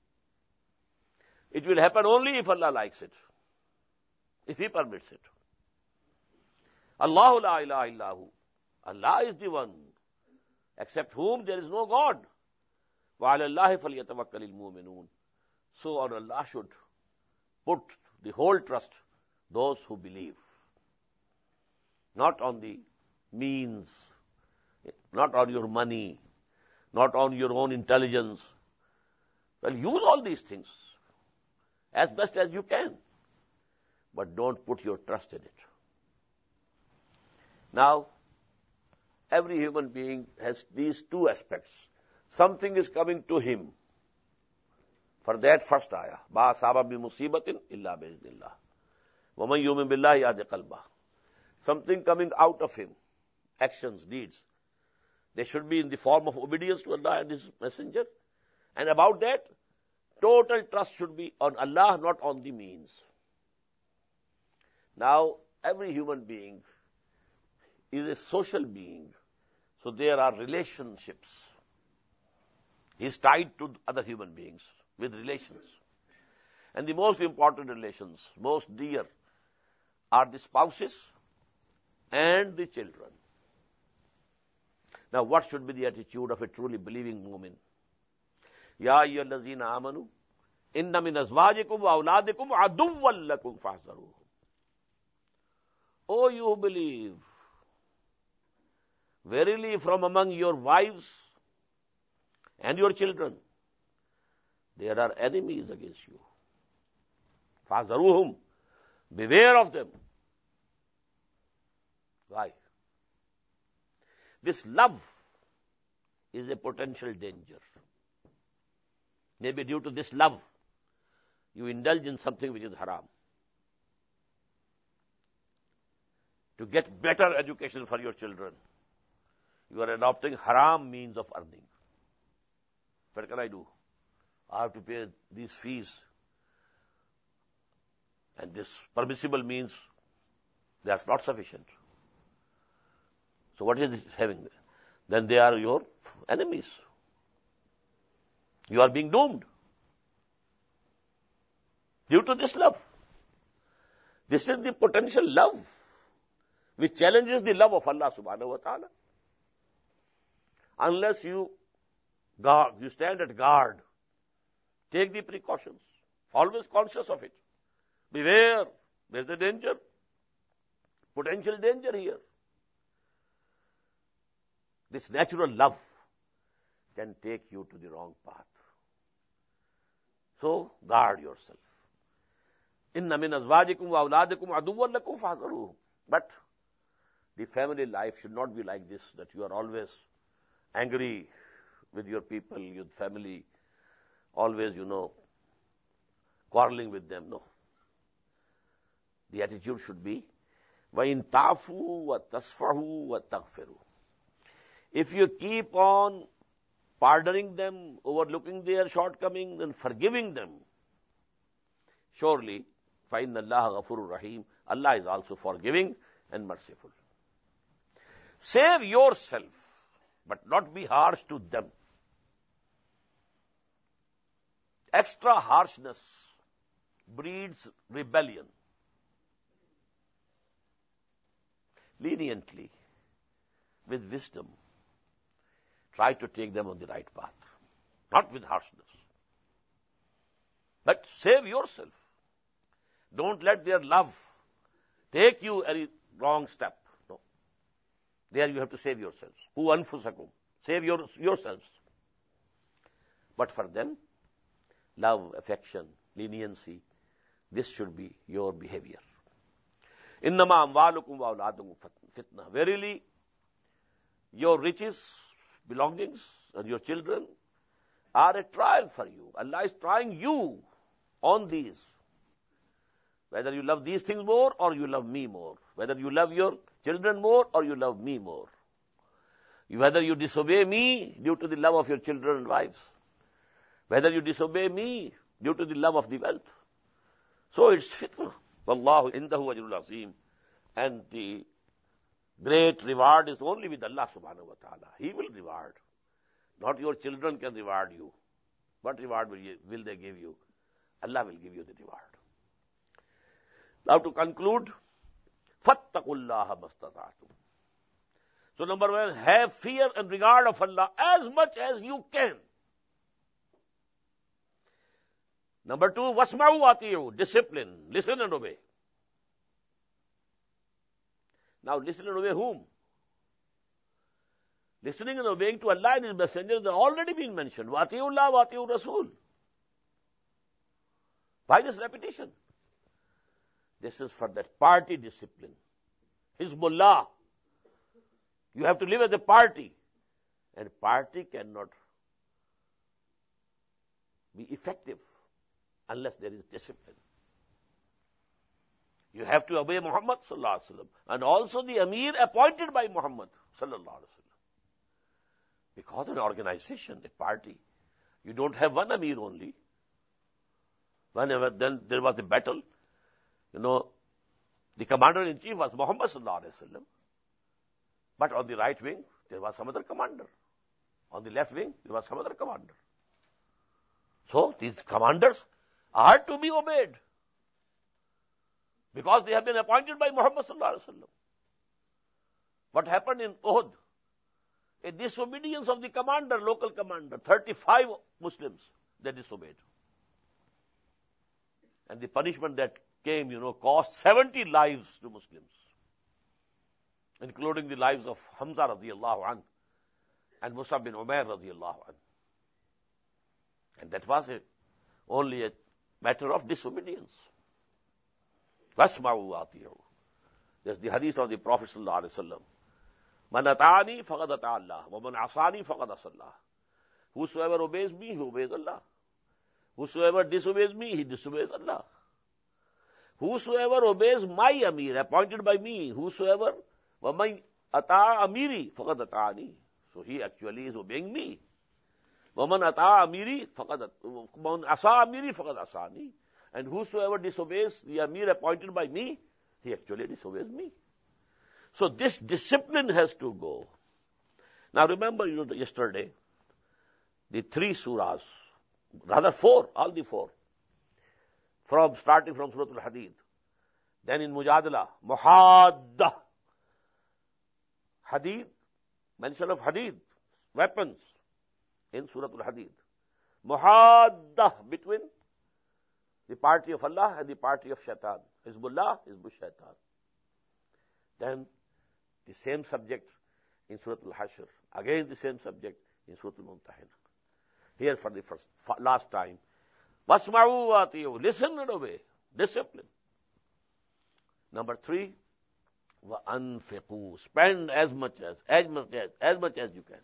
It will happen only if Allah likes it, if He permits it. Allahu la ilaha illahu. Allah is the one, except whom there is no God. وَعَلَى اللَّهِ فَلْيَتَوَكَّلِ الْمُؤْمِنُونَ. So on Allah should put the whole trust, those who believe. Not on the means, not on your money, not on your own intelligence. Well, use all these things as best as you can, but don't put your trust in it. Now, every human being has these two aspects. Something is coming to him. For that first ayah, مَا أَصَابَ بِمُصِيبَةٍ إِلَّا بِإِذْنِ اللَّهِ وَمَنْ يُؤْمِنْ بِاللَّهِ يَهْدِ قَلْبَهُ. Something coming out of him, actions, deeds. They should be in the form of obedience to Allah and His Messenger. And about that, total trust should be on Allah, not on the means. Now, every human being is a social being. So there are relationships. He is tied to other human beings with relations. And the most important relations, most dear, are the spouses and the children. Now, what should be the attitude of a truly believing mu'min? Ya ayyuhallazina amanu, inna min azwajikum wa awladikum aduwwan lakum fahzaruhum. O you who believe, verily from among your wives and your children, there are enemies against you. Fahzaruhum, beware of them. Why? This love is a potential danger. Maybe due to this love, you indulge in something which is haram. To get better education for your children, you are adopting haram means of earning. What can I do? I have to pay these fees. And this permissible means, that's not sufficient. So what is it having? Then they are your enemies. You are being doomed due to this love. This is the potential love which challenges the love of Allah subhanahu wa ta'ala. Unless you guard, you stand at guard, take the precautions, always conscious of it. Beware, there's a danger, potential danger here. This natural love can take you to the wrong path. So guard yourself. Inna min azwajikum wa awladikum aduwwan lakum fahzaruhum. But the family life should not be like this, that you are always angry with your people, your family, always, you know, quarreling with them. No. The attitude should be, وَإِن تَعْفُوا وَتَصْفَحُوا وَتَغْفِرُوا. If you keep on pardoning them, overlooking their shortcomings and forgiving them, surely, فَإِنَّ اللَّهَ غَفُورٌ رَحِيمٌ. Allah is also forgiving and merciful. Save yourself, but not be harsh to them. Extra harshness breeds rebellion. Leniently, with wisdom, try to take them on the right path, not with harshness. But save yourself. Don't let their love take you a wrong step. No. There you have to save yourselves. Hu anfusakum. Save your, yourselves. But for them, love, affection, leniency, this should be your behavior. Innama amwalukum wa auladukum fitna. Verily, your riches, belongings, and your children are a trial for you. Allah is trying you on these. Whether you love these things more or you love me more. Whether you love your children more or you love me more. Whether you disobey me due to the love of your children and wives. Whether you disobey me due to the love of the wealth. So it's fitna. Wallahu indahu ajrul azim. And the great reward is only with Allah subhanahu wa ta'ala. He will reward. Not your children can reward you. What reward will, you, will they give you? Allah will give you the reward. Now to conclude, fattaqullaha mastata'tum. So number one, have fear and regard of Allah as much as you can. Number two, wasma'u ati'u, discipline, listen and obey. Now listen and obey whom? Listening and obeying to Allah and His Messenger has already been mentioned. Wati'ullah, wati'u Rasul. Why this repetition? This is for that party discipline. Hizbullah. You have to live as a party. And party cannot be effective unless there is discipline. You have to obey Muhammad sallallahu alaihi wasallam and also the Amir appointed by Muhammad sallallahu alaihi wasallam. Because an organization, a party, you don't have one Amir only. Whenever then there was a battle, you know, the commander-in-chief was Muhammad sallallahu alaihi wasallam. But on the right wing, there was some other commander. On the left wing, there was some other commander. So these commanders are to be obeyed. Because they have been appointed by Muhammad sallallahu alaihi wasallam. What happened in Uhud? A disobedience of the commander, local commander, thirty-five Muslims, they disobeyed. And the punishment that came, you know, cost seventy lives to Muslims, including the lives of Hamza radiyallahu an and Musab bin Umair radiyallahu an. And that was a, only a matter of disobedience. Wasma'u ati'u. There's the hadith of the Prophet sallallahu alaihi wasallam. Man ata'ani faqad ata'a Allah, wa man asani faqad asa Allah. Whosoever obeys me, he obeys Allah. Whosoever disobeys me, he disobeys Allah. Whosoever obeys my Amir, appointed by me, whosoever, wa man ata'a amiri faqad ata'ani. So he actually is obeying me. Wa man ata'a amiri faqad man asa amiri faqad asani. And whosoever disobeys the Amir appointed by me, he actually disobeys me. So this discipline has to go. Now remember, you know, yesterday, the three surahs, rather four, all the four, from starting from Surah Al-Hadid, then in Mujadala, Muhaddah, Hadid, mention of Hadid, weapons, in Surah Al-Hadid. Muhaddah, between the party of Allah and the party of Shaitan. Hizbullah, Hizbul Shaitan. Then the same subject in Surah Al-Hashr. Again the same subject in Surah Al-Mumtahina. Here for the first, last time, Wasma'u wa ati'u. Listen and obey. Discipline. Number three, wa anfiqu. Spend as much as, as much as, as much as you can.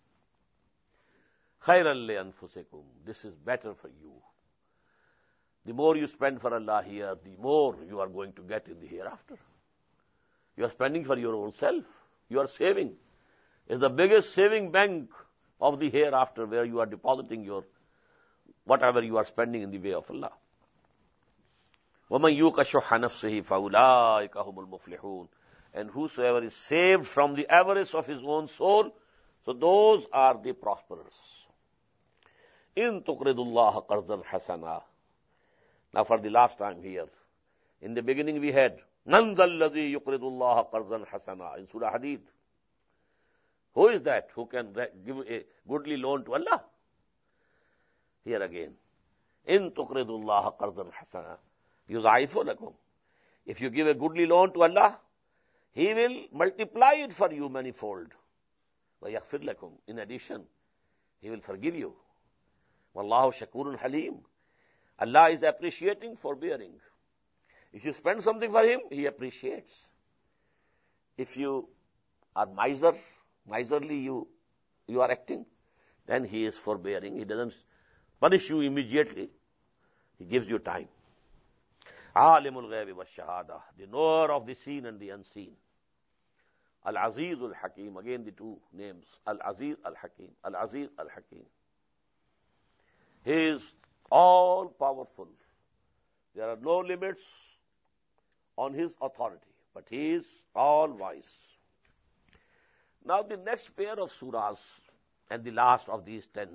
Khairan li anfusikum. This is better for you. The more you spend for Allah here, the more you are going to get in the hereafter. You are spending for your own self. You are saving. It's the biggest saving bank of the hereafter, where you are depositing your whatever you are spending in the way of Allah. وَمَنْ يُوقَ شُحَّ نَفْسِهِ فَأُولَٰئِكَ هُمُ الْمُفْلِحُونَ. And whosoever is saved from the avarice of his own soul, so those are the prosperers. إِن تُقْرِضُ اللَّهَ قَرْضًا حَسَنًا. Now for the last time here, in the beginning we had مَنْ ذَا الَّذِي يُقْرِضُ اللَّهَ قَرْضًا حَسَنًا in Surah Hadid. Who is that who can give a goodly loan to Allah? Here again, إِن تُقْرِضُ اللَّهَ قَرْضًا حَسَنًا يُضَاعِفُ لَكُمْ. If you give a goodly loan to Allah, He will multiply it for you manifold. وَيَغْفِرْ لَكُمْ. In addition, He will forgive you. وَاللَّهُ شَكُورٌ حَلِيمٌ. Allah is appreciating, forbearing. If you spend something for Him, He appreciates. If you are miser, miserly you, you are acting, then He is forbearing. He doesn't punish you immediately. He gives you time. Alimul ghaibi wa shahada, the knower of the seen and the unseen. Al-Aziz al-Hakim, again the two names, Al-Aziz al-Hakim, Al-Aziz al-Hakim. He is all powerful. There are no limits on His authority, but He is all wise. Now the next pair of surahs and the last of these ten,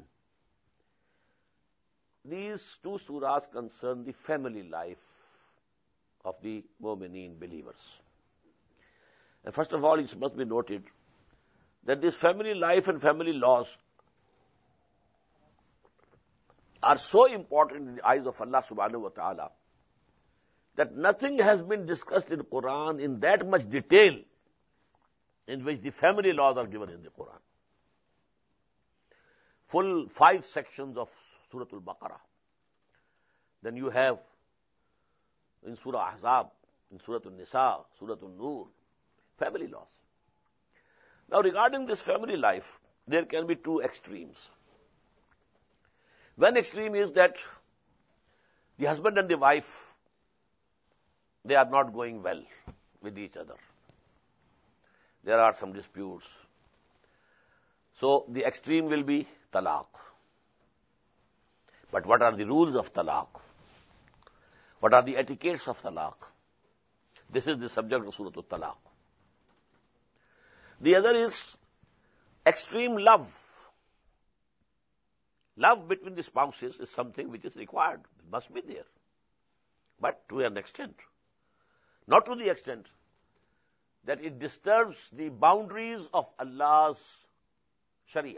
these two surahs concern the family life of the Mu'mineen believers. And first of all, it must be noted that this family life and family laws are so important in the eyes of Allah subhanahu wa ta'ala that nothing has been discussed in the Quran in that much detail in which the family laws are given in the Quran. Full five sections of Surah Al-Baqarah. Then you have in Surah Ahzab, in Surah Al-Nisa, Surah Al-Nur, family laws. Now regarding this family life, there can be two extremes. One extreme is that the husband and the wife, they are not going well with each other. There are some disputes. So the extreme will be talaq. But what are the rules of talaq? What are the etiquettes of talaq? This is the subject of Surah Al-Talaq. The other is extreme love. Love between the spouses is something which is required. It must be there. But to an extent. Not to the extent that it disturbs the boundaries of Allah's Sharia.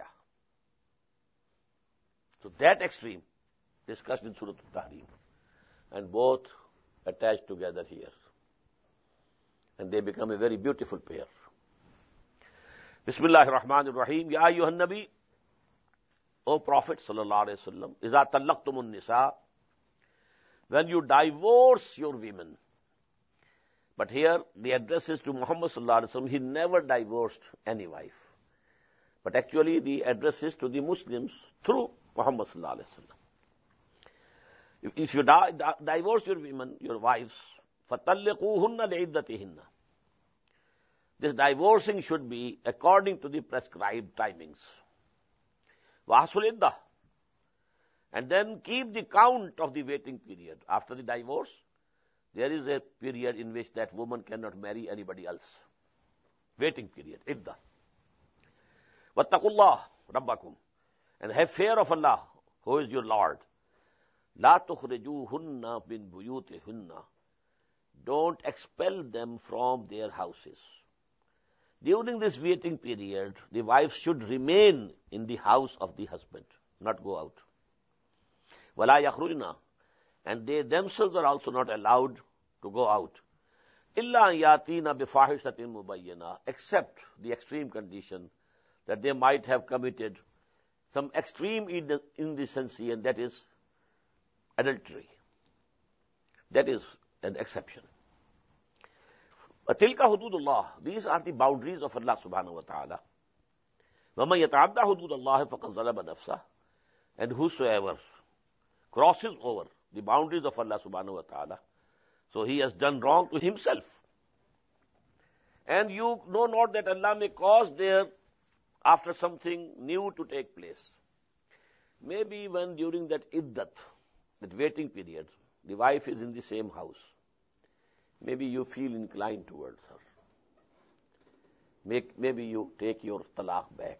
So that extreme discussed in Surah Al-Tahrim. And both attached together here. And they become a very beautiful pair. Bismillahir Rahmanir Rahim. Ya ayyuhan Nabi, O Prophet sallallahu alaihi wasallam, iza talaqtumun nisa, when you divorce your women. But here the address is to Muhammad sallallahu alaihi wasallam. He never divorced any wife. But actually the address is to the Muslims through Muhammad sallallahu alaihi wasallam. If, if you di- di- divorce your women, your wives, فَطَلِّقُوهُنَّ لِعِدَّتِهِنَّ. This divorcing should be according to the prescribed timings. وَحَصُلِ الْإِدَّةِ. And then keep the count of the waiting period. After the divorce, there is a period in which that woman cannot marry anybody else. Waiting period, iddah. وَاتَّقُوا اللَّهَ رَبَّكُمْ. And have fear of Allah, who is your Lord. لَا تُخْرِجُوهُنَّ مِنْ بُيُوتِهُنَّ. Don't expel them from their houses. During this waiting period, the wife should remain in the house of the husband, not go out. وَلَا يَخْرُجْنَا. And they themselves are also not allowed to go out. إِلَّا يَاتِينَ بِفَاحِشَةٍ مُبَيَّنَةٍ. Except the extreme condition that they might have committed some extreme indecency, and that is adultery. That is an exception. وَتِلْكَ حُدُودُ اللَّهِ. These are the boundaries of Allah subhanahu wa ta'ala. وَمَنْ يَتَعَدَّ حُدُودَ اللَّهِ فَقَدْ ظَلَمَ نَفْسَهُ. And whosoever crosses over the boundaries of Allah subhanahu wa ta'ala, so he has done wrong to himself. And you know not that Allah may cause there after something new to take place. Maybe when during that iddat, that waiting period, the wife is in the same house, maybe you feel inclined towards her. Make, maybe you take your talaq back.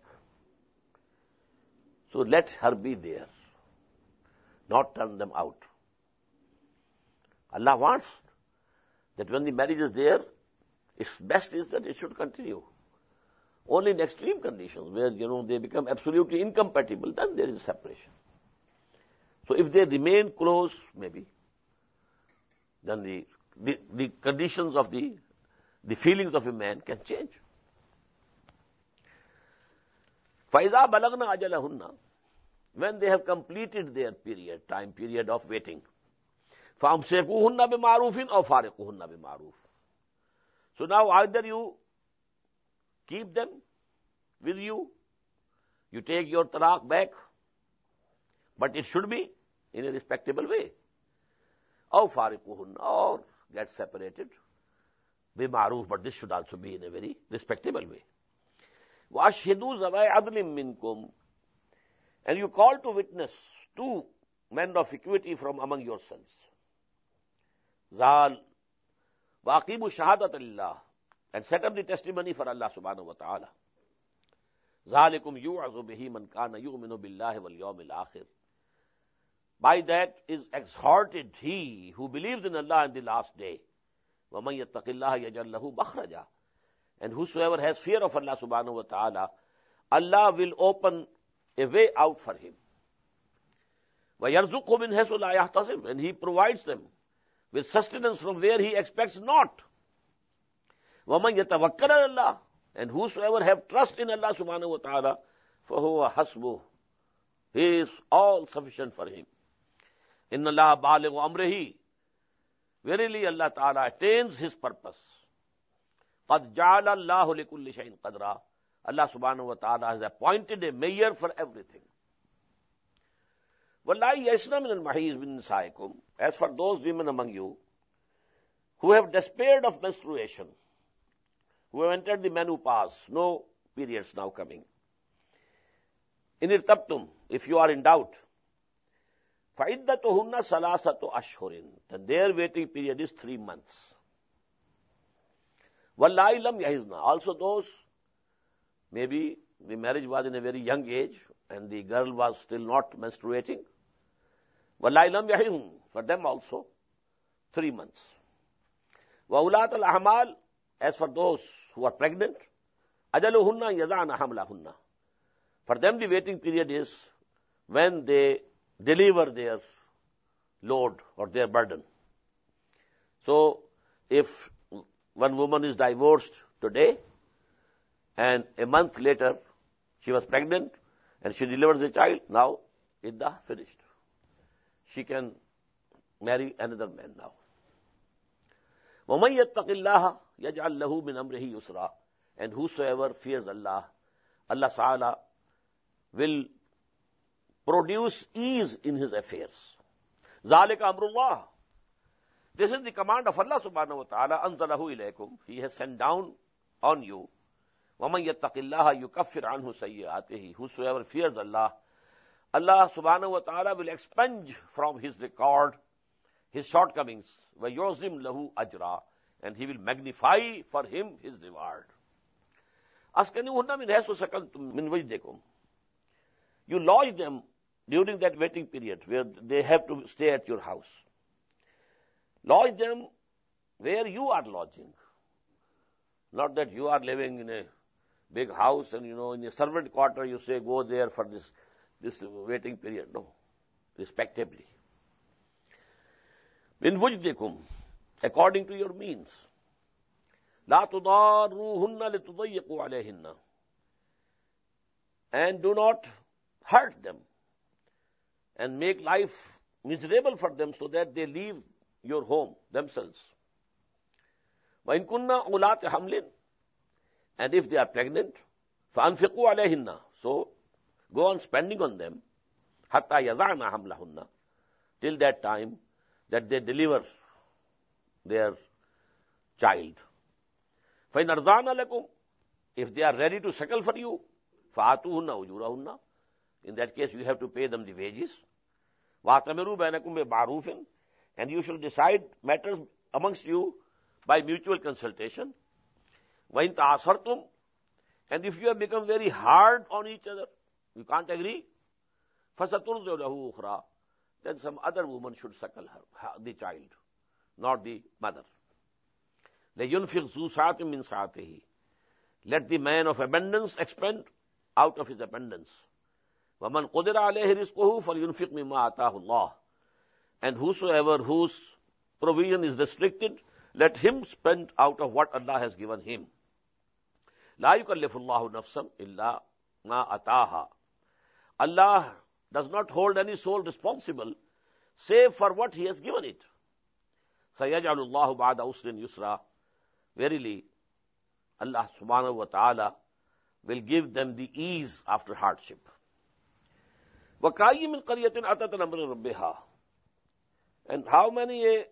So let her be there, not turn them out. Allah wants that when the marriage is there, its best is that it should continue. Only in extreme conditions where, you know, they become absolutely incompatible, then there is separation. So if they remain close, maybe, then the, the, the conditions of the, the feelings of a man can change. فَإِذَا بَلَغْنَا أَجَلَهُنَّ. When they have completed their period, time period of waiting, فَأَمْسِكُوهُنَّ بِمَعْرُوفٍ أَوْ فَارِقُوهُنَّ بِمَعْرُوفٍ. So now either you keep them with you, you take your talaq back, but it should be in a respectable way. أَوْ فَارِقُوهُنَّ, or get separated, بِمَعْرُوف, but this should also be in a very respectable way. وَأَشْهِدُوا ذَوَيْ عَدْلٍ مِّنْكُمْ. And you call to witness two men of equity from among yourselves. Zal وَأَقِيمُوا شَهَادَةَ لِلَّهِ. And set up the testimony for Allah subhanahu wa ta'ala. ذَلِكُمْ يُوعَظُ بِهِ مَنْ كَانَ يُؤْمِنُ بِاللَّهِ وَالْيَوْمِ الْآخِرِ. By that is exhorted he who believes in Allah and the last day. وَمَنْ يَتَّقِ اللَّهَ يَجْعَلْ لَهُ مَخْرَجًا. And whosoever has fear of Allah subhanahu wa ta'ala, Allah will open a way out for him. وَيَرْزُقْهُ مِنْ حَيْثُ لَا يَحْتَسِبُ. And he provides them with sustenance from where he expects not. وَمَنْ يَتَوَكَّلَ عَلَى اللَّهِ. And whosoever have trust in Allah subhanahu wa ta'ala, فَهُوَ حَسْبُهُ. He is all sufficient for him. إِنَّ اللَّهَ بَالِغُ أَمْرِهِ. Verily Allah ta'ala attains his purpose. قَدْ جَعَلَ اللَّهُ لِكُلِّ شَيْءٍ قَدْرًا. Allah subhanahu wa ta'ala has appointed a measure for everything. وَاللَّهِ يَسْنَ مِنَ الْمَحِيزِ مِنْ نِسَائِكُمْ. As for those women among you who have despaired of menstruation, who have entered the menopause, no periods now coming. In irtabtum, if you are in doubt, فَعِدَّتُهُنَّ ثَلَاثَةُ أَشْهُرٍ. Then their waiting period is three months. وَاللَّهِ لَمْ يَحِزْنَا. Also those, maybe the marriage was in a very young age and the girl was still not menstruating. وَاللَّهِ لَمْ يَحِزْنَ. For them also, three months. وَأُولَاتَ الْأَحْمَالِ. As for those who are pregnant, أَجَلُهُنَّ يَضَعْنَ حَمْلَهُنَّ. For them the waiting period is when they deliver their load or their burden. So, if one woman is divorced today and a month later she was pregnant and she delivers a child, now iddah finished. She can marry another man now. وَمَنْ يَتَّقِ اللَّهَ يَجْعَلْ لَهُ مِنْ أَمْرِهِ يُسْرًا. And whosoever fears Allah, Allah Ta'ala will produce ease in his affairs. ذَلِكَ أَمْرُ اللَّهِ. This is the command of Allah subhanahu wa ta'ala. أَنزَلَهُ إِلَيْكُمْ. He has sent down on you. وَمَنْ يَتَّقِ اللَّهَ يُكَفِّرْ عَنْهُ سَيِّئَاتِهِ. Whosoever fears Allah, Allah subhanahu wa ta'ala will expunge from his record his shortcomings. وَيُعْزِمْ لَهُ أَجْرًا. And he will magnify for him his reward. أَسْكَنُوهُنَّ مِنْ حَيْثُ سَكَنْتُمْ مِنْ وَجْدِكُمْ. You lodge them during that waiting period where they have to stay at your house. Lodge them where you are lodging. Not that you are living in a big house and, you know, in a servant quarter you say, go there for this, this waiting period. No. Respectably. Min wujdikum. According to your means. La tudarruhunna litudayyiqu alayhinna. And do not hurt them and make life miserable for them so that they leave your home themselves. وَإِن كُنَّا أُولَاتِ حَمْلٍ, and if they are pregnant, فَأَنْفِقُوا عَلَيْهِنَّ, so go on spending on them, حَتَّى يَضَعْنَا حَمْلَهُنَّ, till that time that they deliver their child. فَإِنْ أَرْضَعْنَ لَكُمْ, if they are ready to suckle for you, فَآتُوهُنَّ أُجُورَهُنَّ, in that case you have to pay them the wages. وَأَتَمِرُوا بَيْنَكُمْ بِمَعْرُوفٍ, and you shall decide matters amongst you by mutual consultation. وَإِن تَعَصَرْتُمْ, and if you have become very hard on each other, you can't agree, فَسَتُرْضِعُ لَهُ أُخْرَى, then some other woman should suckle her, the child, not the mother. لَيُنْفِقْ ذُو سَعَةٍ مِّن سَعَتِهِ, let the man of abundance expend out of his abundance. وَمَنْ قُدِرَ عَلَيْهِ رِزْقُهُ فَلْيُنْفِقْ مِمَّا آتَاهُ اللَّهُ, and whosoever whose provision is restricted, let him spend out of what Allah has given him. لَا يُكَلِّفُ اللَّهُ نَفْسًا إِلَّا مَا أَتَاهَا, Allah does not hold any soul responsible save for what He has given it. سَيَجْعَلُ اللَّهُ بَعْدَ عُسْرٍ يُسْرًا, verily Allah subhanahu wa ta'ala will give them the ease after hardship. وَكَأَيٍّ مِّن قَرْيَةٍ أَتَتْ أَمْرَ رَبِّهَا, and how many uh,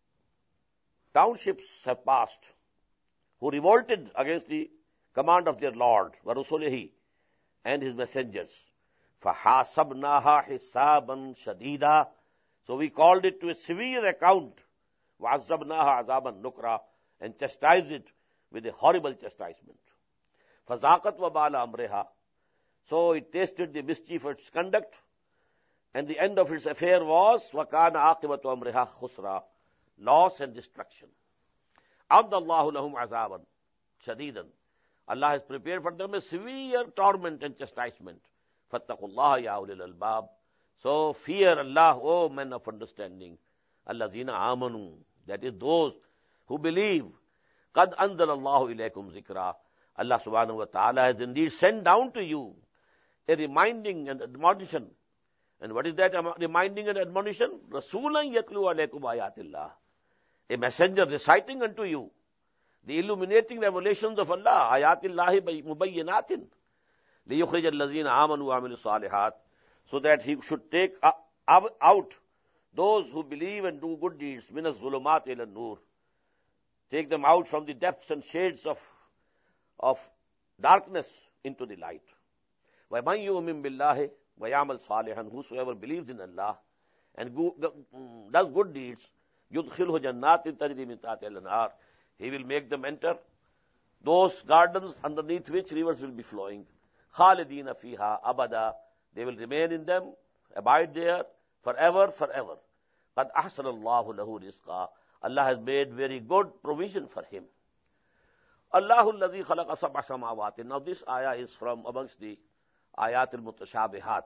townships have passed who revolted against the command of their Lord, وَرُسُلِهِ, and His messengers. فَحَاسَبْنَاهَا حِسَابًا شَدِيدًا, so we called it to a severe account. وَعَذَّبْنَاهَا عَذَابًا نُكْرًا, and chastised it with a horrible chastisement. فَذَاقَتْ وَبَالَ أَمْرِهَا, so it tasted the mischief of its conduct, and the end of its affair was وَكَانَ عَاقِبَةُ أَمْرِهَا خُسْرًا, loss and destruction. عَبْدَ اللَّهُ لَهُمْ عَذَابًا شَدِيدًا, Allah has prepared for them a severe torment and chastisement. فَاتَّقُوا اللَّهَ يَا أُولِي الْأَلْبَابِ, so fear Allah, O men of understanding. الَّذِينَ آمَنُوا, that is those who believe. قَدْ أَنزَلَ اللَّهُ إِلَيْكُمْ ذِكْرًا, Allah subhanahu wa ta'ala has indeed sent down to you a reminding and admonition. And what is that reminding and admonition? رَسُولًا يَتْلُو عَلَيْكُمْ آيَاتِ اللَّهِ, a messenger reciting unto you the illuminating revelations of Allah, آيَاتِ اللَّهِ مُبَيِّنَاتٍ لِيُخْرِجَ الَّذِينَ آمَنُوا وَعَمِلُوا الصَّالِحَاتِ, so that He should take out those who believe and do good deeds, مِنَ الظُّلُمَاتِ إِلَى النُّورِ, take them out from the depths and shades of, of darkness into the light. وَمَنْ يُؤْمِنْ بِاللَّهِ وَيَعْمَلْ صَالِحًا, whosoever believes in Allah and go, go, does good deeds, يُدْخِلْهُ جَنَّاتٍ تَجْرِي مِنْ تَحْتِهَا الْأَنْهَارُ, He will make them enter those gardens underneath which rivers will be flowing. خَالِدِينَ فِيهَا أَبَدًا, they will remain in them, abide there forever, forever. قَدْ أَحْسَنَ اللَّهُ لَهُ رِزْقًا, Allah has made very good provision for him. Allahu الَّذِي خَلَقَ سَبْعَ سَمَاوَاتٍ, now this ayah is from amongst the ayat al-mutashabihat.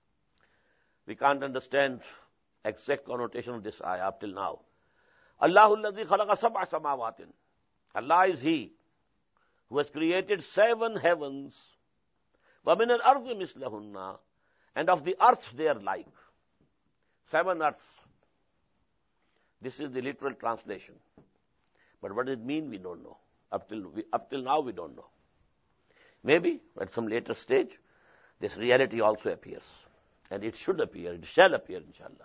We can't understand exact connotation of this ayah up till now. Allahu الَّذِي خَلَقَ سَبْعَ سَمَاوَاتٍ, Allah is He who has created seven heavens. وَمِنَ الْأَرْضِ مِثْلَهُنَّ, and of the earth they are like. Seven earths. This is the literal translation. But what does it mean, we don't know. Up till, we, up till now, we don't know. Maybe at some later stage, this reality also appears. And it should appear, it shall appear, inshallah.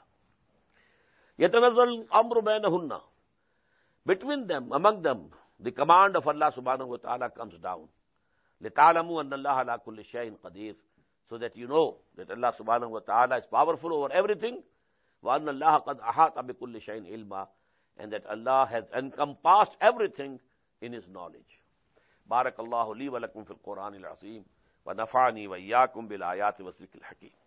يَتَنَزَّلُ الْأَمْرُ بَيْنَهُنَّ, between them, among them, the command of Allah subhanahu wa ta'ala comes down. لِتَعْلَمُوا أَنَّ اللَّهَ عَلَى كُلِّ شَيْءٍ قَدِيرٌ, so that you know that Allah subhanahu wa ta'ala is powerful over everything. وَأَنَّ اللَّهَ قَدْ أَحَاطَ بِكُلِّ شَيْءٍ عِلْمًا, and that Allah has encompassed everything in His knowledge. بارك الله لي ولكم في القرآن العظيم ونفعني وإياكم بالآيات والذكر الحكيم.